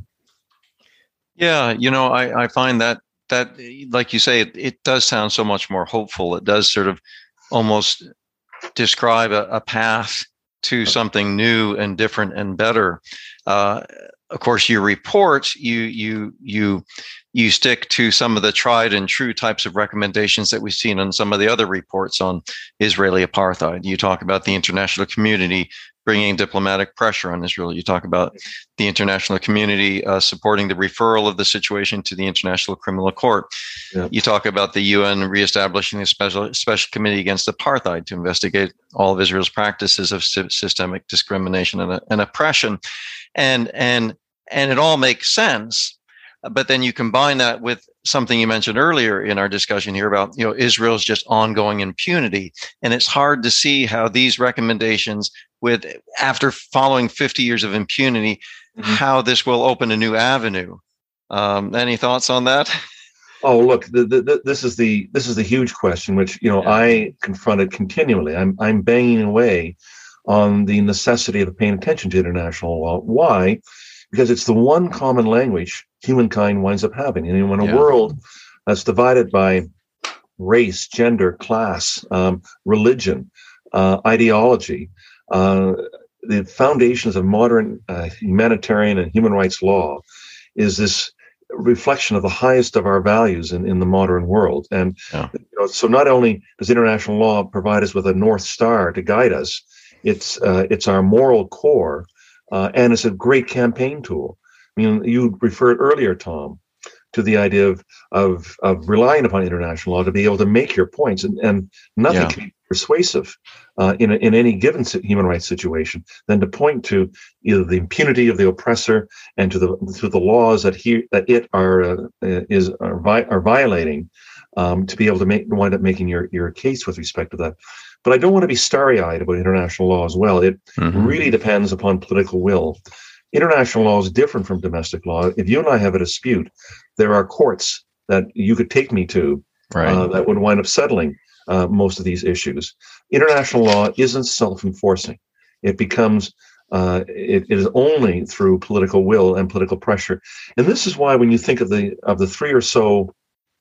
Yeah, you know, I, I find that that, like you say, it, it does sound so much more hopeful. It does sort of almost describe a, a path to something new and different and better. Uh, of course, your report, you you you you stick to some of the tried and true types of recommendations that we've seen in some of the other reports on Israeli apartheid. You talk about the international community bringing diplomatic pressure on Israel. You talk about the international community uh, supporting the referral of the situation to the International Criminal Court. Yeah. You talk about the U N reestablishing a special special committee against apartheid to investigate all of Israel's practices of sy- systemic discrimination and, uh, and oppression, and and and it all makes sense. But then you combine that with something you mentioned earlier in our discussion here about, you know, Israel's just ongoing impunity. And it's hard to see how these recommendations, with after following fifty years of impunity, mm-hmm. how this will open a new avenue. Um, any thoughts on that? Oh, look, the, the, this is the this is the huge question, which, you know, yeah. I confronted continually. I'm I'm banging away on the necessity of paying attention to international law. Why? Because it's the one common language humankind winds up having. And in a yeah. world that's divided by race, gender, class, um, religion, uh, ideology, uh, the foundations of modern uh, humanitarian and human rights law is this reflection of the highest of our values in, in the modern world. And yeah. you know, so not only does international law provide us with a North Star to guide us, it's uh, it's our moral core. Uh, and it's a great campaign tool. I mean, you referred earlier, Tom, to the idea of of, of relying upon international law to be able to make your points, and, and nothing yeah. can be persuasive uh, in a, in any given human rights situation than to point to either the impunity of the oppressor and to the to the laws that he that it are uh, is are, vi- are violating um, to be able to make wind up making your your case with respect to that. But I don't want to be starry-eyed about international law as well. It mm-hmm. really depends upon political will. International law is different from domestic law. If you and I have a dispute, there are courts that you could take me to right. uh, that would wind up settling uh, most of these issues. International law isn't self-enforcing. It becomes, uh, it, it is only through political will and political pressure. And this is why when you think of the of the three or so,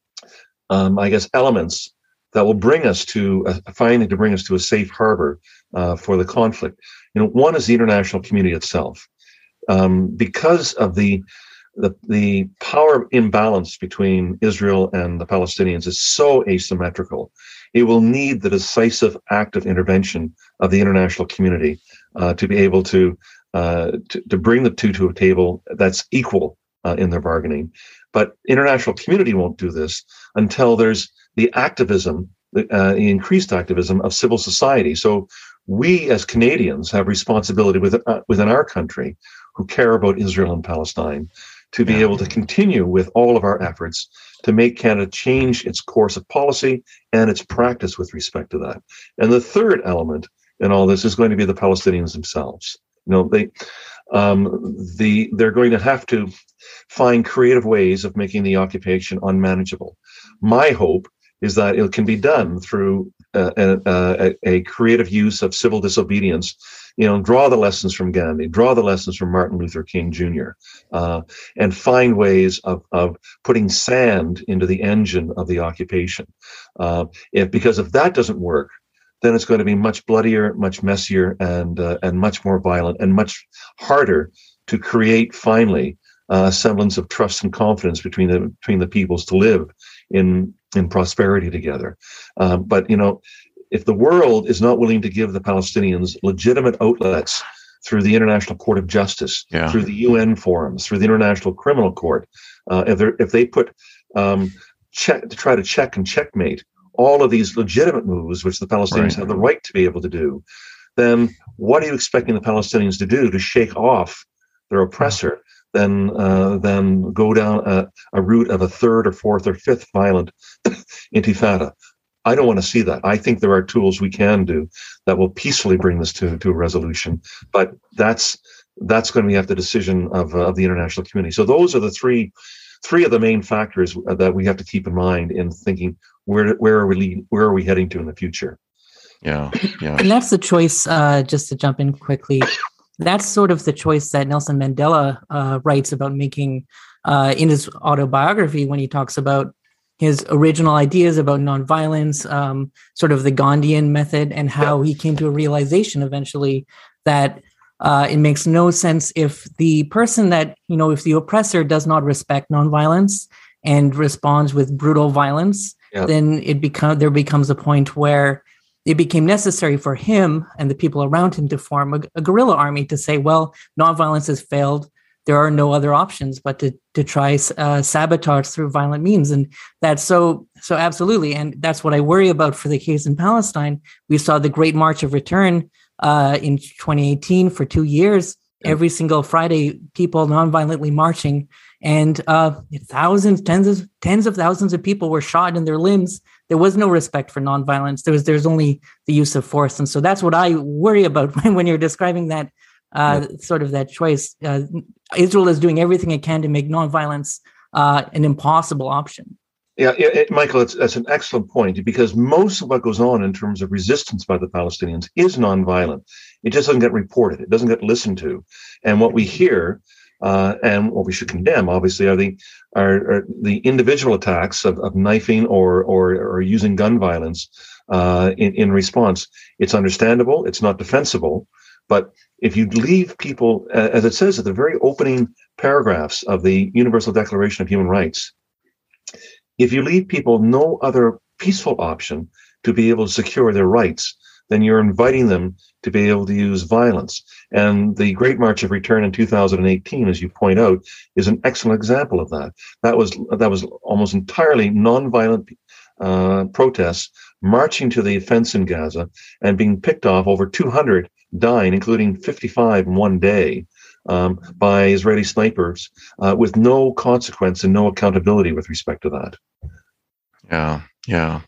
um, I guess, elements that will bring us to uh, finally to bring us to a safe harbor uh, for the conflict. You know, one is the international community itself, um, because of the, the the power imbalance between Israel and the Palestinians is so asymmetrical. It will need the decisive active intervention of the international community uh, to be able to, uh, to to bring the two to a table that's equal uh, in their bargaining. But international community won't do this until there's the activism, uh, the increased activism of civil society. So we as Canadians have responsibility within, uh, within our country who care about Israel and Palestine to be yeah. able to continue with all of our efforts to make Canada change its course of policy and its practice with respect to that. And the third element in all this is going to be the Palestinians themselves. You know, they, um, the they're going to have to find creative ways of making the occupation unmanageable. My hope is that it can be done through uh, a, a, a creative use of civil disobedience. You know, draw the lessons from Gandhi, draw the lessons from Martin Luther King Junior, uh, and find ways of, of putting sand into the engine of the occupation. Uh, if, because if that doesn't work, then it's going to be much bloodier, much messier, and uh, and much more violent, and much harder to create finally uh, semblance of trust and confidence between the between the peoples to live in in prosperity together. Um, but you know, if the world is not willing to give the Palestinians legitimate outlets through the International Court of Justice, yeah. through the U N forums, through the International Criminal Court, uh, if, if they put um, check to try to check and checkmate all of these legitimate moves, which the Palestinians right. have the right to be able to do, then what are you expecting the Palestinians to do to shake off their oppressor? Then, uh, then go down a, a route of a third or fourth or fifth violent intifada. I don't want to see that. I think there are tools we can do that will peacefully bring this to, to a resolution. But that's that's going to be at the decision of, uh, of the international community. So those are the three three of the main factors that we have to keep in mind in thinking where where are we where are we heading to in the future. Yeah, yeah. And that's the choice. Uh, just to jump in quickly, that's sort of the choice that Nelson Mandela uh, writes about making uh, in his autobiography when he talks about his original ideas about nonviolence, um, sort of the Gandhian method, and how he came to a realization eventually that uh, it makes no sense if the person that, you know, if the oppressor does not respect nonviolence and responds with brutal violence, yeah. then it become there becomes a point where it became necessary for him and the people around him to form a, a guerrilla army to say, well, nonviolence has failed. There are no other options but to to try uh, sabotage through violent means. And that's so, so absolutely. And that's what I worry about for the case in Palestine. We saw the Great March of Return uh, in twenty eighteen for two years, yeah. every single Friday, people nonviolently marching, and uh, thousands, tens of, tens of thousands of people were shot in their limbs. There was no respect for nonviolence. There was, there's only the use of force. And so that's what I worry about when, when you're describing that, uh, yeah. sort of that choice. Uh, Israel is doing everything it can to make nonviolence uh, an impossible option. Yeah, it, it, Michael, it's, that's an excellent point, because most of what goes on in terms of resistance by the Palestinians is nonviolent. It just doesn't get reported. It doesn't get listened to. And what we hear, uh, and what we should condemn, obviously, are the are, are the individual attacks of, of knifing or, or or using gun violence uh, in, in response. It's understandable. It's not defensible. But if you leave people, as it says at the very opening paragraphs of the Universal Declaration of Human Rights, if you leave people no other peaceful option to be able to secure their rights, then you're inviting them to be able to use violence. And the Great March of Return in two thousand eighteen, as you point out, is an excellent example of that. That was that was almost entirely nonviolent uh, protests marching to the fence in Gaza and being picked off, over two hundred dying, including fifty-five in one day, um, by Israeli snipers, uh, with no consequence and no accountability with respect to that. Yeah, yeah,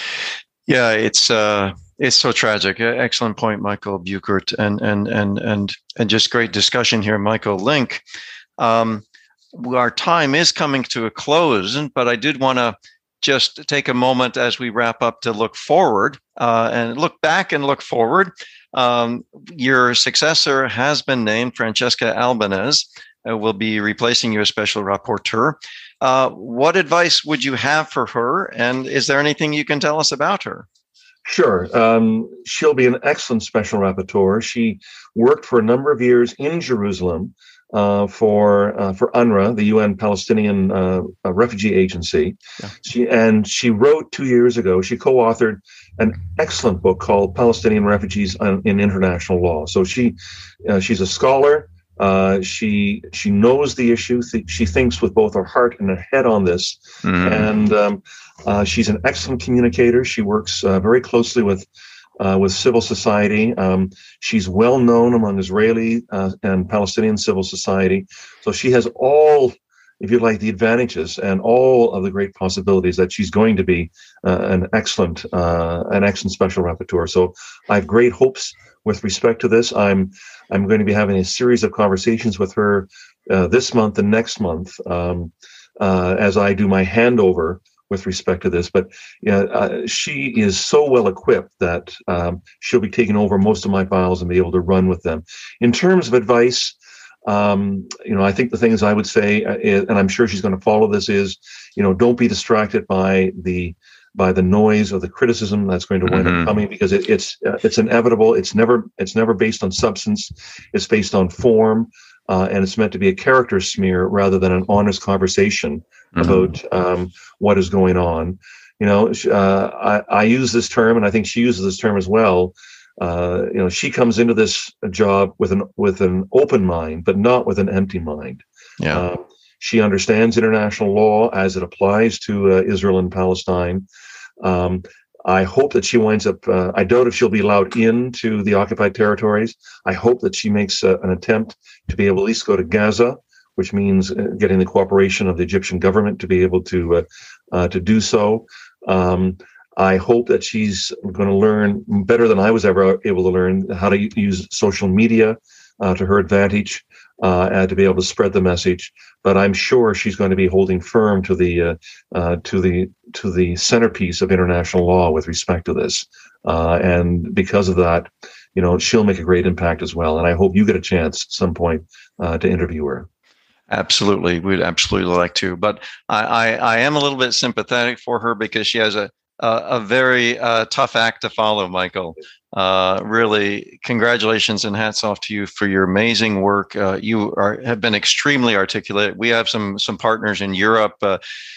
yeah. It's uh, it's so tragic. Excellent point, Michael Buchert, and and and and and just great discussion here, Michael Link. Um, our time is coming to a close, but I did want to just take a moment as we wrap up to look forward uh, and look back and look forward. Um, your successor has been named. Francesca Albanese uh, will be replacing you as special rapporteur. Uh, what advice would you have for her? And is there anything you can tell us about her? Sure. Um, she'll be an excellent special rapporteur. She worked for a number of years in Jerusalem uh, for uh, for UNRWA, the U N Palestinian uh, Refugee Agency. Yeah. She and she wrote two years ago. She co-authored an excellent book called Palestinian Refugees in International Law. So she uh, she's a scholar. Uh, she she knows the issue. Th- she thinks with both her heart and her head on this, mm. and um, uh, she's an excellent communicator. She works uh, very closely with uh, with civil society. Um, she's well known among Israeli uh, and Palestinian civil society. So she has all, if you like, the advantages and all of the great possibilities that she's going to be uh, an excellent uh, an excellent special rapporteur. So I have great hopes with respect to this. I'm I'm going to be having a series of conversations with her uh, this month and next month um, uh, as I do my handover with respect to this. But yeah, uh, she is so well equipped that um, she'll be taking over most of my files and be able to run with them. In terms of advice, um, you know, I think the things I would say, uh, is, and I'm sure she's going to follow this, is, you know, don't be distracted by the by the noise or the criticism that's going to wind mm-hmm. up coming, because it, it's uh, it's inevitable. It's never it's never based on substance. It's based on form. uh, and it's meant to be a character smear rather than an honest conversation mm-hmm. about um, what is going on. You know, uh, I, I use this term, and I think she uses this term as well. Uh, you know, she comes into this job with an with an open mind, but not with an empty mind. Yeah. Uh, she understands international law as it applies to uh, Israel and Palestine. Um, I hope that she winds up, uh, I doubt if she'll be allowed into the occupied territories. I hope that she makes uh, an attempt to be able to at least go to Gaza, which means uh, getting the cooperation of the Egyptian government to be able to uh, uh, to do so. Um, I hope that she's going to learn better than I was ever able to learn how to use social media uh, to her advantage uh, and to be able to spread the message. But I'm sure she's going to be holding firm to the uh, uh, to the to the centerpiece of international law with respect to this. Uh, and because of that, you know, she'll make a great impact as well. And I hope you get a chance at some point uh, to interview her. Absolutely. We'd absolutely like to. But I, I, I am a little bit sympathetic for her because she has a, a, a very uh, tough act to follow, Michael. Uh, really, congratulations and hats off to you for your amazing work. Uh, you are have been extremely articulate. We have some some partners in Europe. Uh,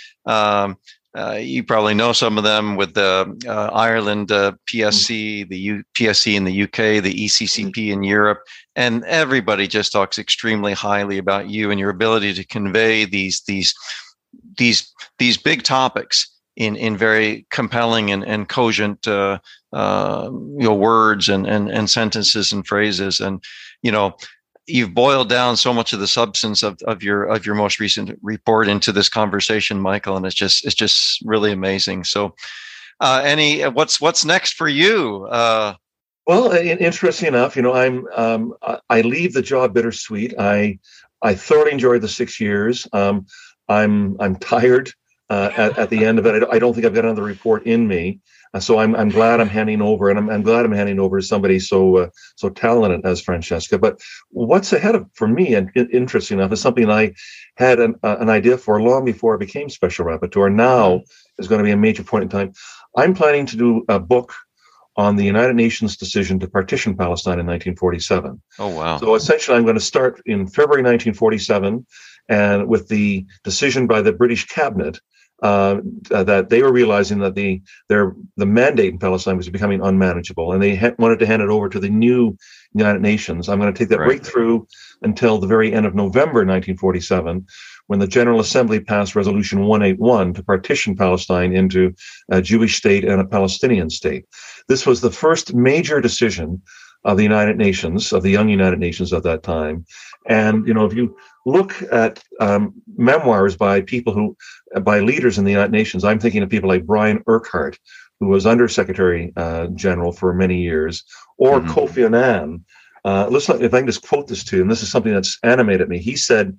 um, Uh, you probably know some of them with the uh, Ireland uh, P S C, the U- P S C in the U K, the E C C P in Europe, and everybody just talks extremely highly about you and your ability to convey these these these these big topics in in very compelling and and cogent uh, uh, you know words and and and sentences and phrases. And you know, you've boiled down so much of the substance of, of your of your most recent report into this conversation, Michael, and it's just it's just really amazing. So, uh, any what's what's next for you? Uh, well, interesting enough, you know, I'm um, I leave the job bittersweet. I I thoroughly enjoyed the six years. Um, I'm I'm tired uh, at, at the end of it. I don't think I've got another report in me. Uh, so I'm I'm glad I'm handing over, and I'm I'm glad I'm handing over to somebody so uh, so talented as Francesca. But what's ahead of for me, and interesting enough, is something I had an uh, an idea for long before I became Special Rapporteur. Now is going to be a major point in time. I'm planning to do a book on the United Nations decision to partition Palestine in nineteen forty-seven. Oh wow! So essentially, I'm going to start in February nineteen forty-seven, and with the decision by the British cabinet. Uh, that they were realizing that the their the mandate in Palestine was becoming unmanageable, and they ha- wanted to hand it over to the new United Nations. I'm going to take that right, right through until the very end of November nineteen forty-seven, when the General Assembly passed Resolution one eighty-one to partition Palestine into a Jewish state and a Palestinian state. This was the first major decision of the United Nations, of the young United Nations at that time. And, you know, if you look at um, memoirs by people who, by leaders in the United Nations, I'm thinking of people like Brian Urquhart, who was Undersecretary uh, General for many years, or mm-hmm. Kofi Annan. Uh, listen, if I can just quote this to you, and this is something that's animated me. He said,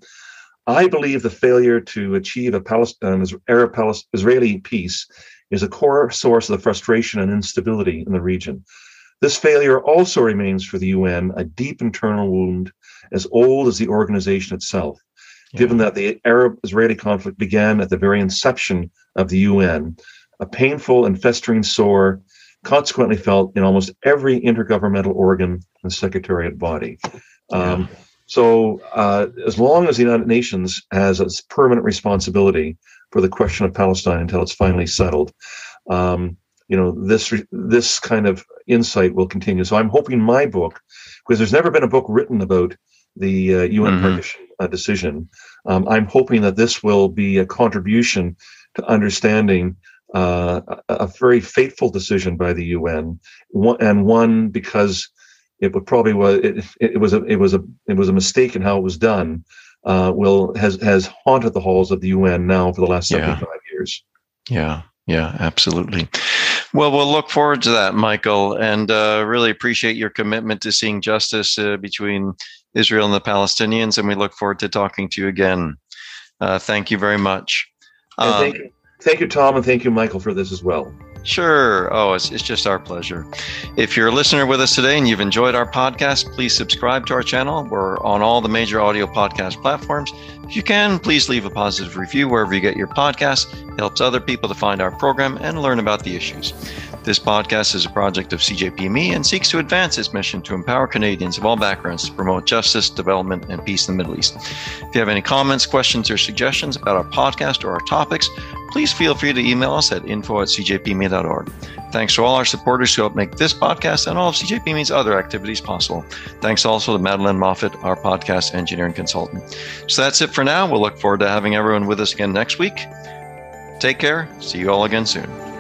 I believe the failure to achieve a Palestine, Arab-Israeli peace is a core source of the frustration and instability in the region. This failure also remains for the U N a deep internal wound as old as the organization itself, yeah. given that the Arab-Israeli conflict began at the very inception of the U N, a painful and festering sore consequently felt in almost every intergovernmental organ and secretariat body. Um, yeah. So uh, as long as the United Nations has its permanent responsibility for the question of Palestine until it's finally settled, um, you know, this this kind of insight will continue. So I'm hoping my book, because there's never been a book written about the uh, U N mm-hmm. partition uh, decision, um, I'm hoping that this will be a contribution to understanding uh, a, a very fateful decision by the U N, one, and one because it would probably was it, it was a it was a it was a mistake in how it was done. Uh, will has has haunted the halls of the U N now for the last seventy-five yeah. years. Yeah, yeah, absolutely. Well, we'll look forward to that, Michael, and uh, really appreciate your commitment to seeing justice uh, between Israel and the Palestinians, and we look forward to talking to you again. Uh, thank you very much. Um, thank you, thank you, Tom, and thank you, Michael, for this as well. Sure. Oh, it's, it's just our pleasure. If you're a listener with us today and you've enjoyed our podcast, please subscribe to our channel. We're on all the major audio podcast platforms. If you can, please leave a positive review wherever you get your podcasts. It helps other people to find our program and learn about the issues. This podcast is a project of C J P M E and seeks to advance its mission to empower Canadians of all backgrounds to promote justice, development, and peace in the Middle East. If you have any comments, questions, or suggestions about our podcast or our topics, please feel free to email us at info at c j p m e dot org. Thanks to all our supporters who help make this podcast and all of C J P M E's other activities possible. Thanks also to Madeline Moffat, our podcast engineering consultant. So that's it for now. We'll look forward to having everyone with us again next week. Take care. See you all again soon.